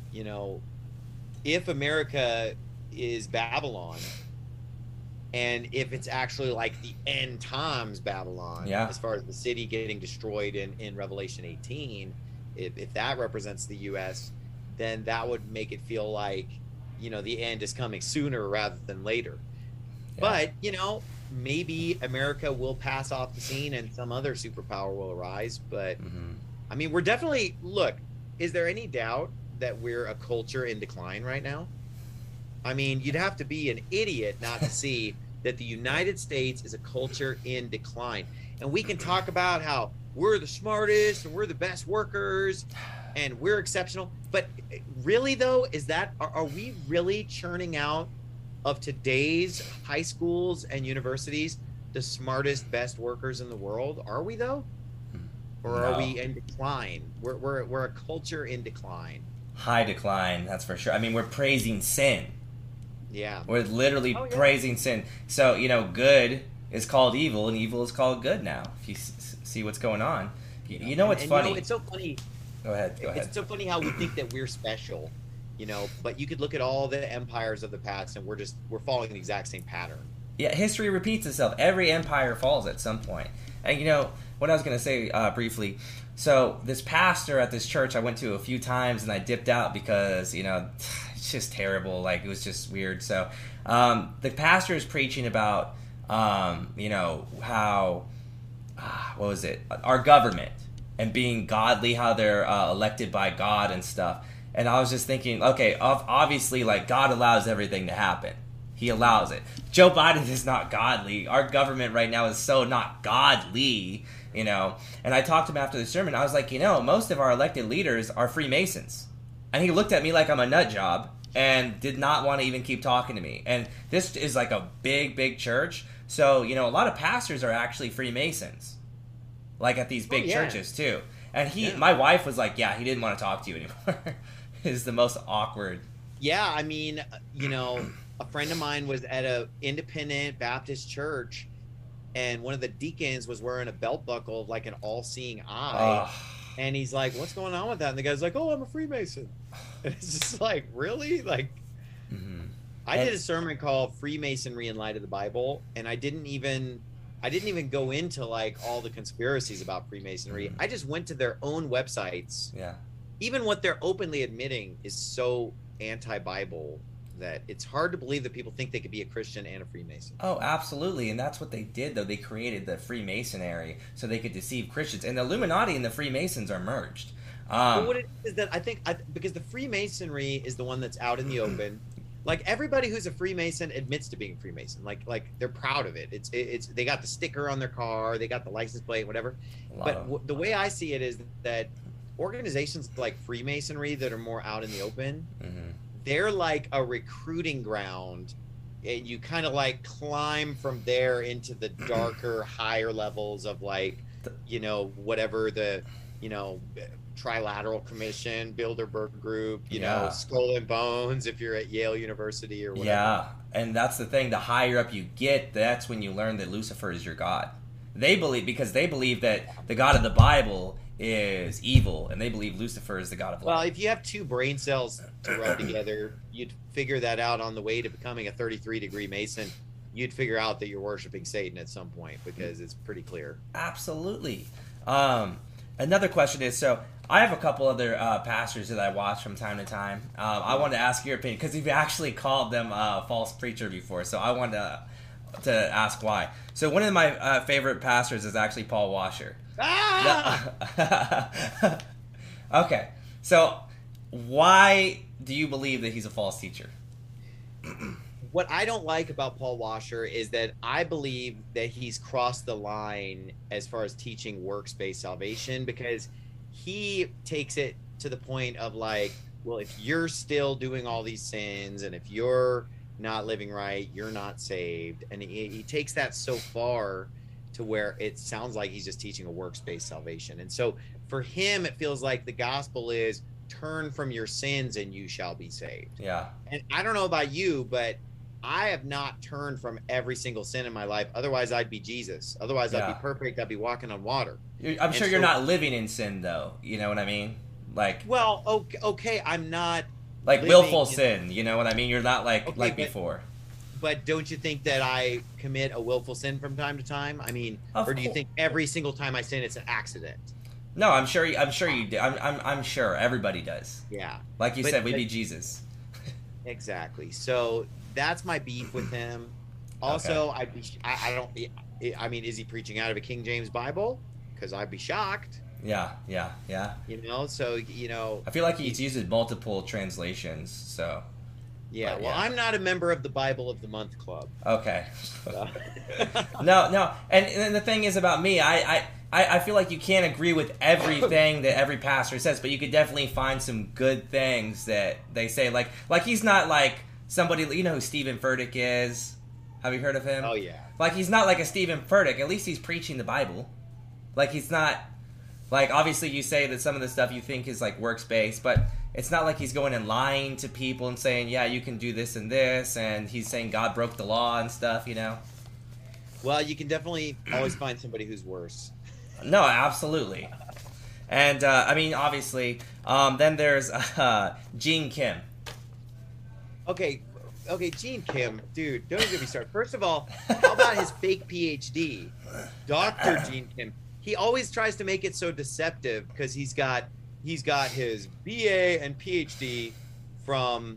if America is Babylon, and if it's actually like the end times Babylon, as far as the city getting destroyed in Revelation 18, if that represents the U.S., then that would make it feel like, the end is coming sooner rather than later. Yeah. But, maybe America will pass off the scene and some other superpower will arise. But, I mean, we're definitely, look, is there any doubt that we're a culture in decline right now? I mean, you'd have to be an idiot not to see that the United States is a culture in decline. And we can talk about how we're the smartest and we're the best workers and we're exceptional. But really, though, are we really churning out of today's high schools and universities the smartest, best workers in the world? Are we, though? Or are we in decline? We're a culture in decline. High decline, that's for sure. I mean, we're praising sin. Yeah. We're literally praising sin. So, good is called evil, and evil is called good now, if you see what's going on. You know what's funny? It's so funny. Go ahead. It's so funny how we think that we're special, but you could look at all the empires of the past, and we're following the exact same pattern. Yeah, history repeats itself. Every empire falls at some point. And, what I was going to say briefly, so this pastor at this church I went to a few times, and I dipped out because, it's just terrible. Like, it was just weird. So the pastor is preaching about, how, what was it? Our government and being godly, how they're elected by God and stuff. And I was just thinking, okay, obviously, like, God allows everything to happen. He allows it. Joe Biden is not godly. Our government right now is so not godly, And I talked to him after the sermon. I was like, most of our elected leaders are Freemasons. And he looked at me like I'm a nut job and did not want to even keep talking to me. And this is like a big, big church. So, a lot of pastors are actually Freemasons. Like at these big churches, too. And my wife was like, he didn't want to talk to you anymore. It's the most awkward. Yeah, I mean, a friend of mine was at a independent Baptist church, and one of the deacons was wearing a belt buckle of like an all-seeing eye. And he's like, what's going on with that? And the guy's like, oh, I'm a Freemason. And it's just like, really? Like, I did a sermon called Freemasonry in Light of the Bible, and I didn't even go into like all the conspiracies about Freemasonry. I just went to their own websites. Yeah. Even what they're openly admitting is so anti-Bible that it's hard to believe that people think they could be a Christian and a Freemason. Oh, absolutely. And that's what they did, though. They created the Freemasonry so they could deceive Christians. And the Illuminati and the Freemasons are merged. But what it is that I think, because the Freemasonry is the one that's out in the open, like everybody who's a Freemason admits to being a Freemason. Like they're proud of it. It's they got the sticker on their car, they got the license plate, whatever. But the way I see it is that organizations like Freemasonry that are more out in the open, they're like a recruiting ground, and you kind of like climb from there into the darker, higher levels of like, you know, whatever the, you know, Trilateral Commission, Bilderberg Group, you know, Skull and Bones if you're at Yale University or whatever. Yeah, and that's the thing. The higher up you get, that's when you learn that Lucifer is your god. They believe, because they believe that the God of the Bible is evil, and they believe Lucifer is the god of light. Well, if you have two brain cells to rub together, you'd figure that out on the way to becoming a 33-degree Mason. You'd figure out that you're worshiping Satan at some point, because it's pretty clear. Absolutely. Another question is, so I have a couple other pastors that I watch from time to time. I wanted to ask your opinion, because you've actually called them a false preacher before, so I wanted to ask why. So one of my favorite pastors is actually Paul Washer. Okay, so why do you believe that he's a false teacher? What I don't like about Paul Washer is that I believe that he's crossed the line as far as teaching works-based salvation, because he takes it to the point of like, well, if you're still doing all these sins and if you're not living right, you're not saved. And he takes that so far to where it sounds like he's just teaching a works-based salvation. And so for him, it feels like the gospel is turn from your sins and you shall be saved. Yeah. And I don't know about you, but I have not turned from every single sin in my life. Otherwise, I'd be Jesus. Otherwise, I'd be perfect. I'd be walking on water. I'm sure you're not living in sin, though. You know what I mean? Like, well, okay, I'm not like willful sin. You know what I mean? You're not like before. But don't you think that I commit a willful sin from time to time? I mean, or do you think every single time I sin, it's an accident? No, I'm sure you do. I'm sure everybody does. Yeah. Like you said, we'd be Jesus. Exactly. So that's my beef with him. Also, Okay. I mean, is he preaching out of a King James Bible? Because I'd be shocked. Yeah. You know, so, you know. I feel like he uses multiple translations, so. Yeah, well, I'm not a member of the Bible of the Month Club. Okay. No. And the thing is about me, I feel like you can't agree with everything that every pastor says, but you could definitely find some good things that they say. Like he's not like somebody, you know who Stephen Furtick is? Have you heard of him? Oh, yeah. Like, he's not like a Stephen Furtick. At least he's preaching the Bible. Like, he's not, like, obviously you say that some of the stuff you think is, like, works-based, but it's not like he's going and lying to people and saying, yeah, you can do this and this, and he's saying God broke the law and stuff, you know? Well, you can definitely always find somebody who's worse. No, absolutely. And, I mean, obviously, then there's Gene Kim. Okay, Gene Kim, dude, don't get me started. First of all, how about his fake PhD? Dr. Gene Kim. He always tries to make it so deceptive because he's got his BA and PhD from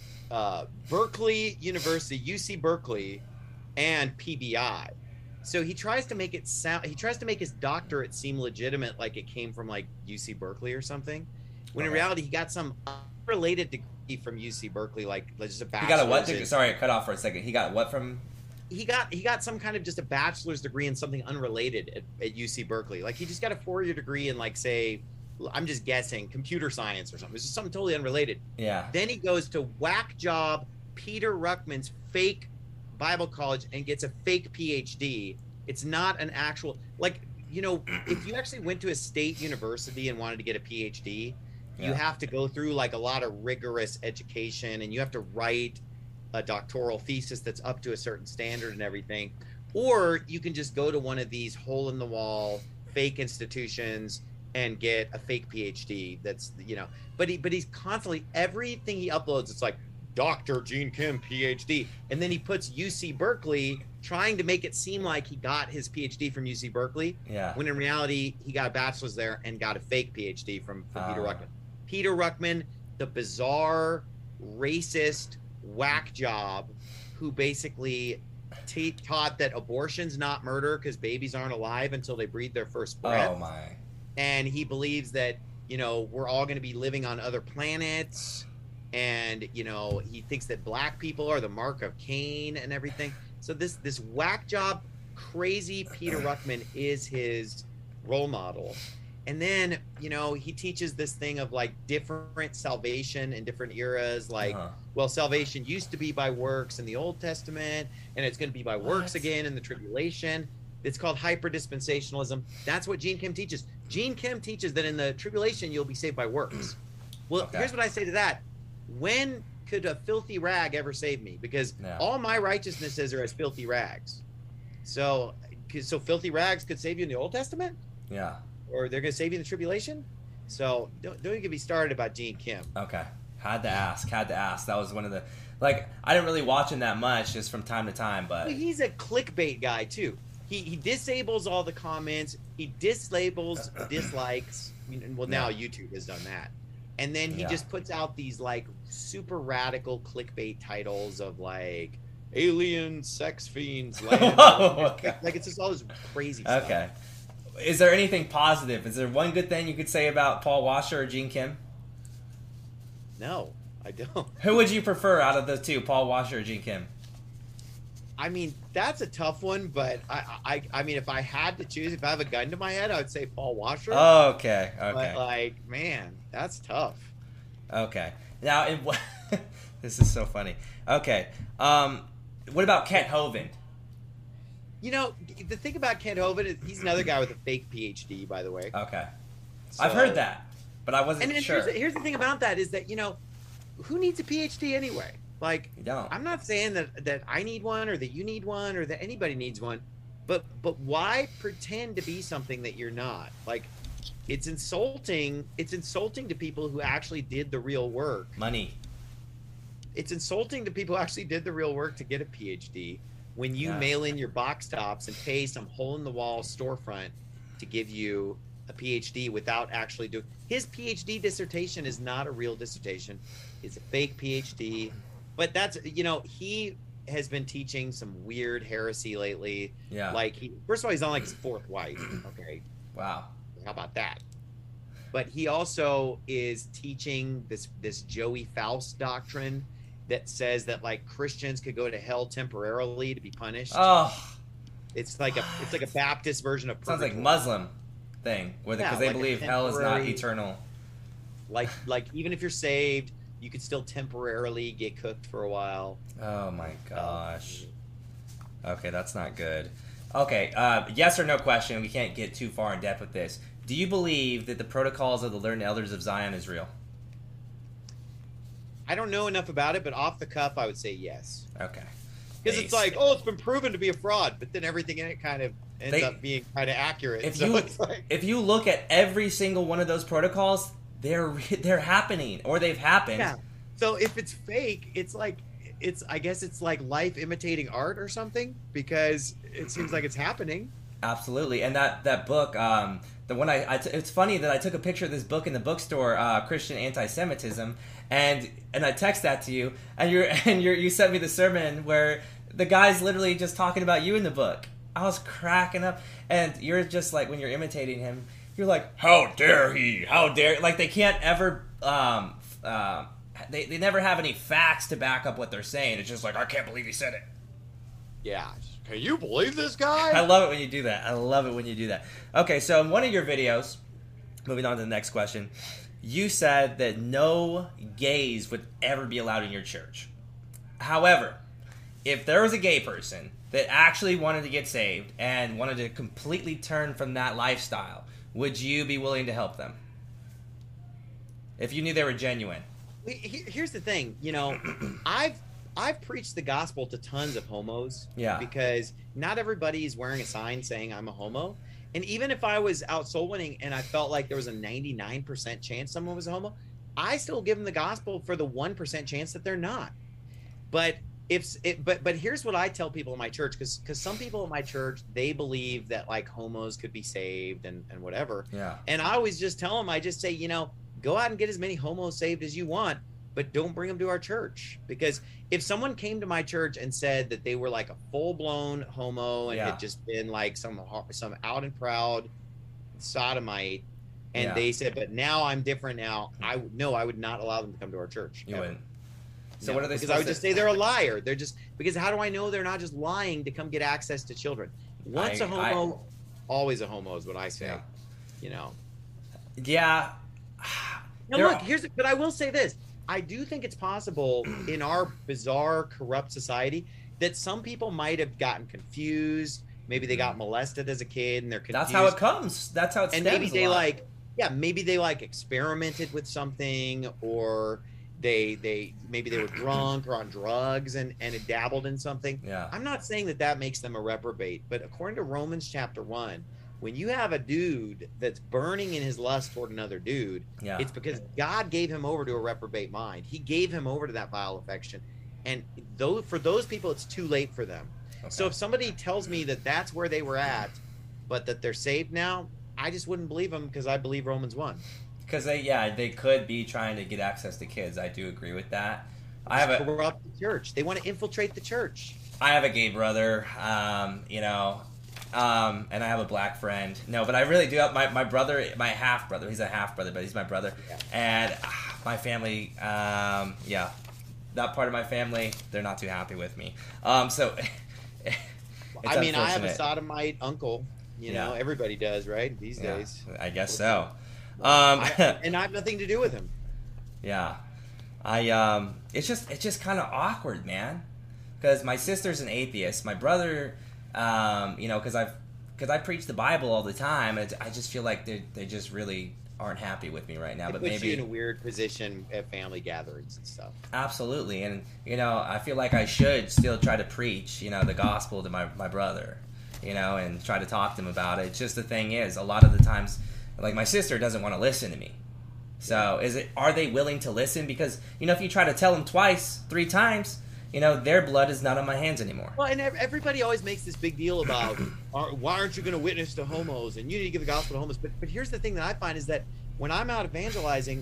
Berkeley University, UC Berkeley, and PBI. So he tries to make his doctorate seem legitimate, like it came from like UC Berkeley or something. When in reality, he got some unrelated degree from UC Berkeley, like just a bachelor's. He got a what degree? Sorry, I cut off for a second. He got what from? He got some kind of just a bachelor's degree in something unrelated at UC Berkeley. Like he just got a 4-year degree in like, say, I'm just guessing, computer science or something. It's just something totally unrelated. Yeah. Then he goes to whack job Peter Ruckman's fake Bible college and gets a fake PhD. It's not an actual, like, you know, if you actually went to a state university and wanted to get a PhD, you have to go through like a lot of rigorous education, and you have to write a doctoral thesis that's up to a certain standard and everything. Or you can just go to one of these hole in the wall fake institutions and get a fake PhD. That's, you know, but he's constantly, everything he uploads, it's like Dr. Gene Kim PhD, and then he puts UC Berkeley, trying to make it seem like he got his PhD from UC Berkeley. Yeah. When in reality, he got a bachelor's there and got a fake PhD from Peter Ruckman. Peter Ruckman, the bizarre, racist, whack job, who basically taught that abortion's not murder because babies aren't alive until they breathe their first breath. Oh my! And he believes that, you know, we're all going to be living on other planets, and he thinks that black people are the mark of Cain and everything. So this whack job, crazy Peter Ruckman is his role model. And then, he teaches this thing of like different salvation in different eras. Like, well, salvation used to be by works in the Old Testament, and it's going to be by works again in the tribulation. It's called hyper-dispensationalism. That's what Gene Kim teaches. Gene Kim teaches that in the tribulation, you'll be saved by works. Well, here's what I say to that. When could a filthy rag ever save me? Because all my righteousnesses are as filthy rags. So filthy rags could save you in the Old Testament? Yeah. Or they're going to save you in the tribulation? So don't even get me started about Gene Kim. Okay. Had to ask. That was one of the, like, I didn't really watch him that much, just from time to time, but. Well, he's a clickbait guy, too. He disables all the comments. He disables dislikes. Well, now YouTube has done that. And then he just puts out these, like, super radical clickbait titles of, like, alien sex fiends. Like, it's just all this crazy stuff. Okay. Is there anything positive? Is there one good thing you could say about Paul Washer or Gene Kim? No, I don't. Who would you prefer out of the two, Paul Washer or Gene Kim? I mean, that's a tough one, but I mean, if I had to choose, if I have a gun to my head, I would say Paul Washer. Oh, okay. But, like, man, that's tough. Okay. Now, this is so funny. Okay. What about Kent Hovind? The thing about Kent Hovind is he's another guy with a fake PhD, by the way. Okay. So, I've heard that, but I wasn't sure. Here's the thing about that is that, who needs a PhD anyway? Like, you don't. I'm not saying that I need one or that you need one or that anybody needs one, but why pretend to be something that you're not? Like, it's insulting. It's insulting to people who actually did the real work. Money. It's insulting to people who actually did the real work to get a PhD. When you mail in your box tops and pay some hole-in-the-wall storefront to give you a PhD without actually doing... His PhD dissertation is not a real dissertation. It's a fake PhD. But that's, he has been teaching some weird heresy lately. Yeah. Like, first of all, he's on, like, his fourth wife. Okay. Wow. How about that? But he also is teaching this Joey Faust doctrine that says that, like, Christians could go to hell temporarily to be punished. Oh, it's like a Baptist version of purgatory. Sounds like Muslim thing, because they believe hell is not eternal. Like even if you're saved, you could still temporarily get cooked for a while. Oh my gosh. Okay, that's not good. Okay, yes or no question. We can't get too far in depth with this. Do you believe that the protocols of the Learned Elders of Zion is real? I don't know enough about it, but off the cuff, I would say yes. Okay. Because it's like, it's been proven to be a fraud, but then everything in it kind of ends up being kind of accurate. If you look at every single one of those protocols, they're happening, or they've happened. Yeah. So if it's fake, I guess it's like life imitating art or something, because it seems like it's happening. Absolutely. And that book, the one it's funny that I took a picture of this book in the bookstore, Christian Anti-Semitism, and I text that to you, and you sent me the sermon where the guy's literally just talking about you in the book. I was cracking up, and you're just like, when you're imitating him, you're like, how dare he? How dare? Like, they can't ever they never have any facts to back up what they're saying. It's just like, I can't believe he said it. Yeah. Can you believe this guy? I love it when you do that. Okay, so in one of your videos, moving on to the next question, you said that no gays would ever be allowed in your church. However, if there was a gay person that actually wanted to get saved and wanted to completely turn from that lifestyle, would you be willing to help them? If you knew they were genuine. Here's the thing, I've preached the gospel to tons of homos. Yeah. Because not everybody is wearing a sign saying I'm a homo. And even if I was out soul winning and I felt like there was a 99% chance someone was a homo, I still give them the gospel for the 1% chance that they're not. But but here's what I tell people in my church, because some people in my church, they believe that like homos could be saved and whatever. Yeah. And I always just tell them, I just say, go out and get as many homos saved as you want, but don't bring them to our church. Because if someone came to my church and said that they were like a full-blown homo and had just been like some out and proud sodomite, And they said, but now I'm different now. I would not allow them to come to our church. You wouldn't. So no, what are they? Because I would just say they're a liar. They're just, because how do I know they're not just lying to come get access to children? Once a homo, always a homo is what I say. Yeah. You know. Yeah. Now look, but I will say this. I do think it's possible in our bizarre, corrupt society that some people might have gotten confused. Maybe they got molested as a kid and they're confused. That's how it comes. That's how it stems. And maybe they maybe they experimented with something, or maybe they were drunk or on drugs and it dabbled in something. Yeah. I'm not saying that makes them a reprobate, but according to Romans chapter 1, when you have a dude that's burning in his lust toward another dude, it's because God gave him over to a reprobate mind. He gave him over to that vile affection. And for those people, it's too late for them. Okay. So if somebody tells me that that's where they were at, but that they're saved now, I just wouldn't believe them, because I believe Romans 1. Because they could be trying to get access to kids. I do agree with that. Corrupt the church. They want to infiltrate the church. I have a gay brother, and I have a black friend. No, but I really do have my brother, my half brother. He's a half brother, but he's my brother. Yeah. And my family, that part of my family, they're not too happy with me. So, I mean, I have a sodomite uncle. You know, everybody does, right? These days. I guess so. And I have nothing to do with him. Yeah, it's just kind of awkward, man. Because my sister's an atheist. My brother, because I preach the Bible all the time, and I just feel like they just really aren't happy with me right now. But puts you in a weird position at family gatherings and stuff. Absolutely, and I feel like I should still try to preach, the gospel to my brother, and try to talk to him about it. It's just the thing is, a lot of the times, like my sister doesn't want to listen to me. So are they willing to listen? Because if you try to tell them twice, 3 times, their blood is not on my hands anymore. Well, and everybody always makes this big deal about why aren't you going to witness to homos, and you need to give the gospel to homos. But here's the thing that I find is that when I'm out evangelizing,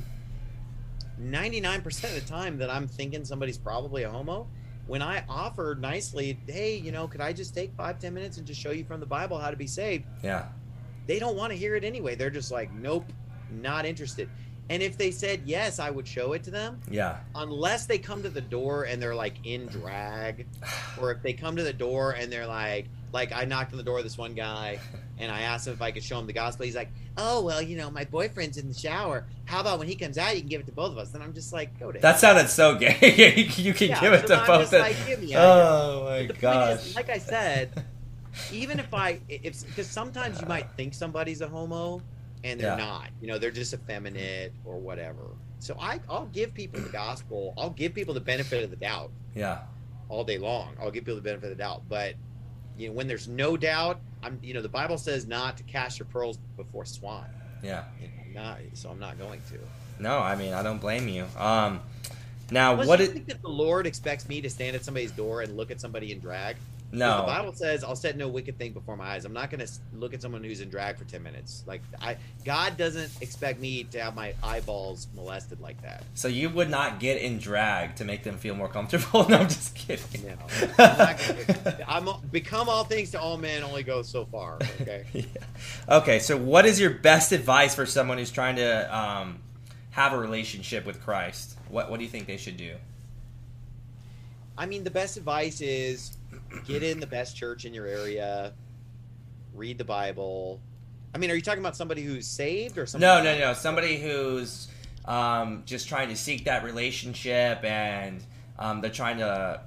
99% of the time that I'm thinking somebody's probably a homo, when I offer nicely, hey, could I just take 5-10 minutes and just show you from the Bible how to be saved? Yeah. They don't want to hear it anyway. They're just like, nope, not interested. And if they said yes, I would show it to them. Yeah. Unless they come to the door and they're like in drag, or if they come to the door and they're like I knocked on the door of this one guy and I asked him if I could show him the gospel. He's like, oh, well, my boyfriend's in the shower. How about when he comes out, you can give it to both of us? And I'm just like, go to That sounded so gay. You can give it to both of us. Oh, my gosh. Like I said, even because sometimes you might think somebody's a homo, and they're not. They're just effeminate or whatever. So I'll give people the gospel. I'll give people the benefit of the doubt. Yeah. All day long. I'll give people the benefit of the doubt. But when there's no doubt, the Bible says not to cast your pearls before swine. Yeah. I'm not going to. No, I mean, I don't blame you. Now, Unless you think that the Lord expects me to stand at somebody's door and look at somebody in drag? No. The Bible says, I'll set no wicked thing before my eyes. I'm not going to look at someone who's in drag for 10 minutes. God doesn't expect me to have my eyeballs molested like that. So you would not get in drag to make them feel more comfortable? No, I'm just kidding. No. I'm become all things to all men, only go so far. Okay. Yeah. Okay, so what is your best advice for someone who's trying to have a relationship with Christ? What do you think they should do? I mean, the best advice is get in the best church in your area, read the Bible. I mean, are you talking about somebody who's saved or something? No. Somebody who's just trying to seek that relationship, and they're trying to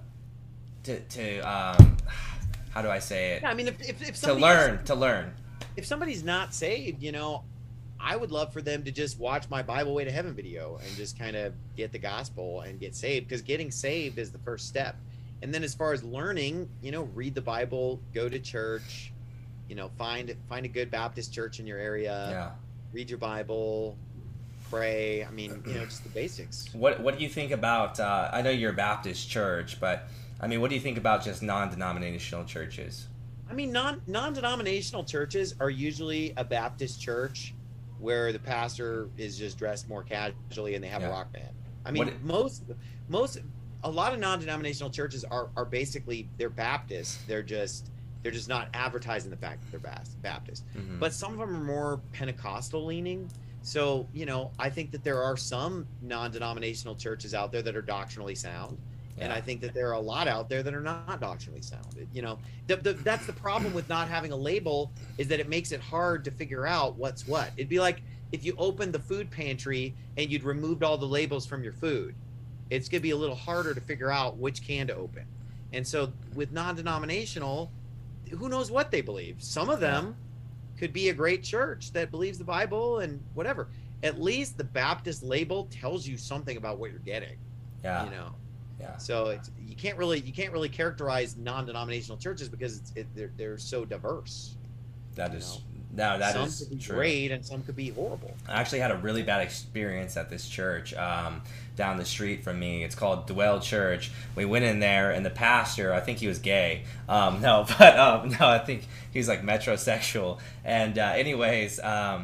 how do I say it? Yeah, I mean, if to learn. If somebody's not saved, I would love for them to just watch my Bible Way to Heaven video and just kind of get the gospel and get saved, because getting saved is the first step. And then as far as learning, read the Bible, go to church, find a good Baptist church in your area. Yeah. Read your Bible, pray. I mean, just the basics. What do you think about, I know you're a Baptist church, but I mean, what do you think about just non-denominational churches? I mean, non-denominational churches are usually a Baptist church where the pastor is just dressed more casually and they have a rock band. I mean, a lot of non-denominational churches are basically, they're Baptist. They're just not advertising the fact that they're Baptist. Mm-hmm. But some of them are more Pentecostal leaning. So, I think that there are some non-denominational churches out there that are doctrinally sound. Yeah. And I think that there are a lot out there that are not doctrinally sound. That's the problem with not having a label, is that it makes it hard to figure out what's what. It'd be like if you opened the food pantry and you'd removed all the labels from your food. It's going to be a little harder to figure out which can to open. And so with non-denominational, who knows what they believe? Some of them could be a great church that believes the Bible and whatever. At least the Baptist label tells you something about what you're getting. Yeah. Yeah. So you can't really characterize non-denominational churches because they're so diverse. That is some could be true. Great, and some could be horrible. I actually had a really bad experience at this church down the street from me. It's called Dwell Church. We went in there, and the pastor, I think he was gay. No, I think he was like metrosexual. And anyways,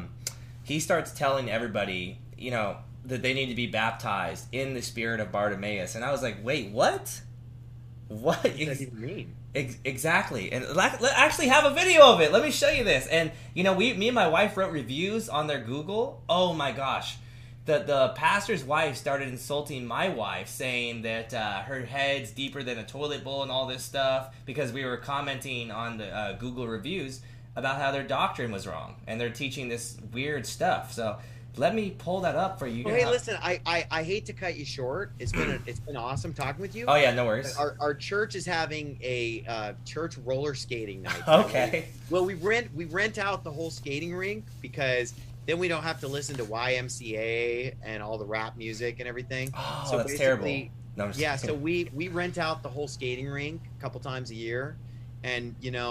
he starts telling everybody, that they need to be baptized in the spirit of Bartimaeus. And I was like, wait, what? What does that even mean? Exactly. And let's actually have a video of it. Let me show you this. And, me and my wife wrote reviews on their Google. Oh, my gosh. The pastor's wife started insulting my wife, saying that her head's deeper than a toilet bowl and all this stuff, because we were commenting on the Google reviews about how their doctrine was wrong. And they're teaching this weird stuff. So let me pull that up for you. Well, hey, listen, I hate to cut you short. It's been awesome talking with you. Oh yeah, no worries. Our church is having a church roller skating night. Okay. We rent out the whole skating rink, because then we don't have to listen to YMCA and all the rap music and everything. Oh, so that's terrible. No, so we rent out the whole skating rink a couple times a year, and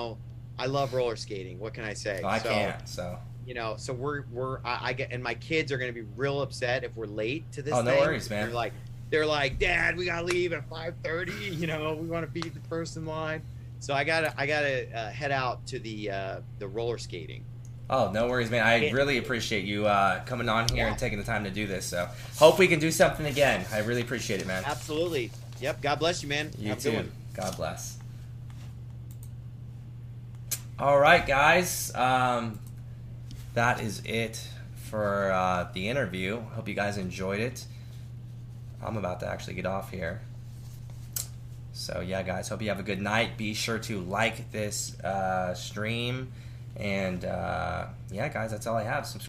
I love roller skating. What can I say? I can't. So. So I get, and my kids are going to be real upset if we're late to this. Oh, no thing. worries, man. They're like, Dad, we gotta leave at 5:30. We want to be the first in line. So I gotta head out to the roller skating. Oh, no worries, man. I really appreciate you coming on here and taking the time to do this. So hope we can do something again. I really appreciate it, man. Absolutely. Yep. God bless you, man. You too. God bless. All right, guys. That is it for the interview. Hope you guys enjoyed it. I'm about to actually get off here. So, yeah, guys, hope you have a good night. Be sure to like this stream. And, yeah, guys, that's all I have. Subscribe.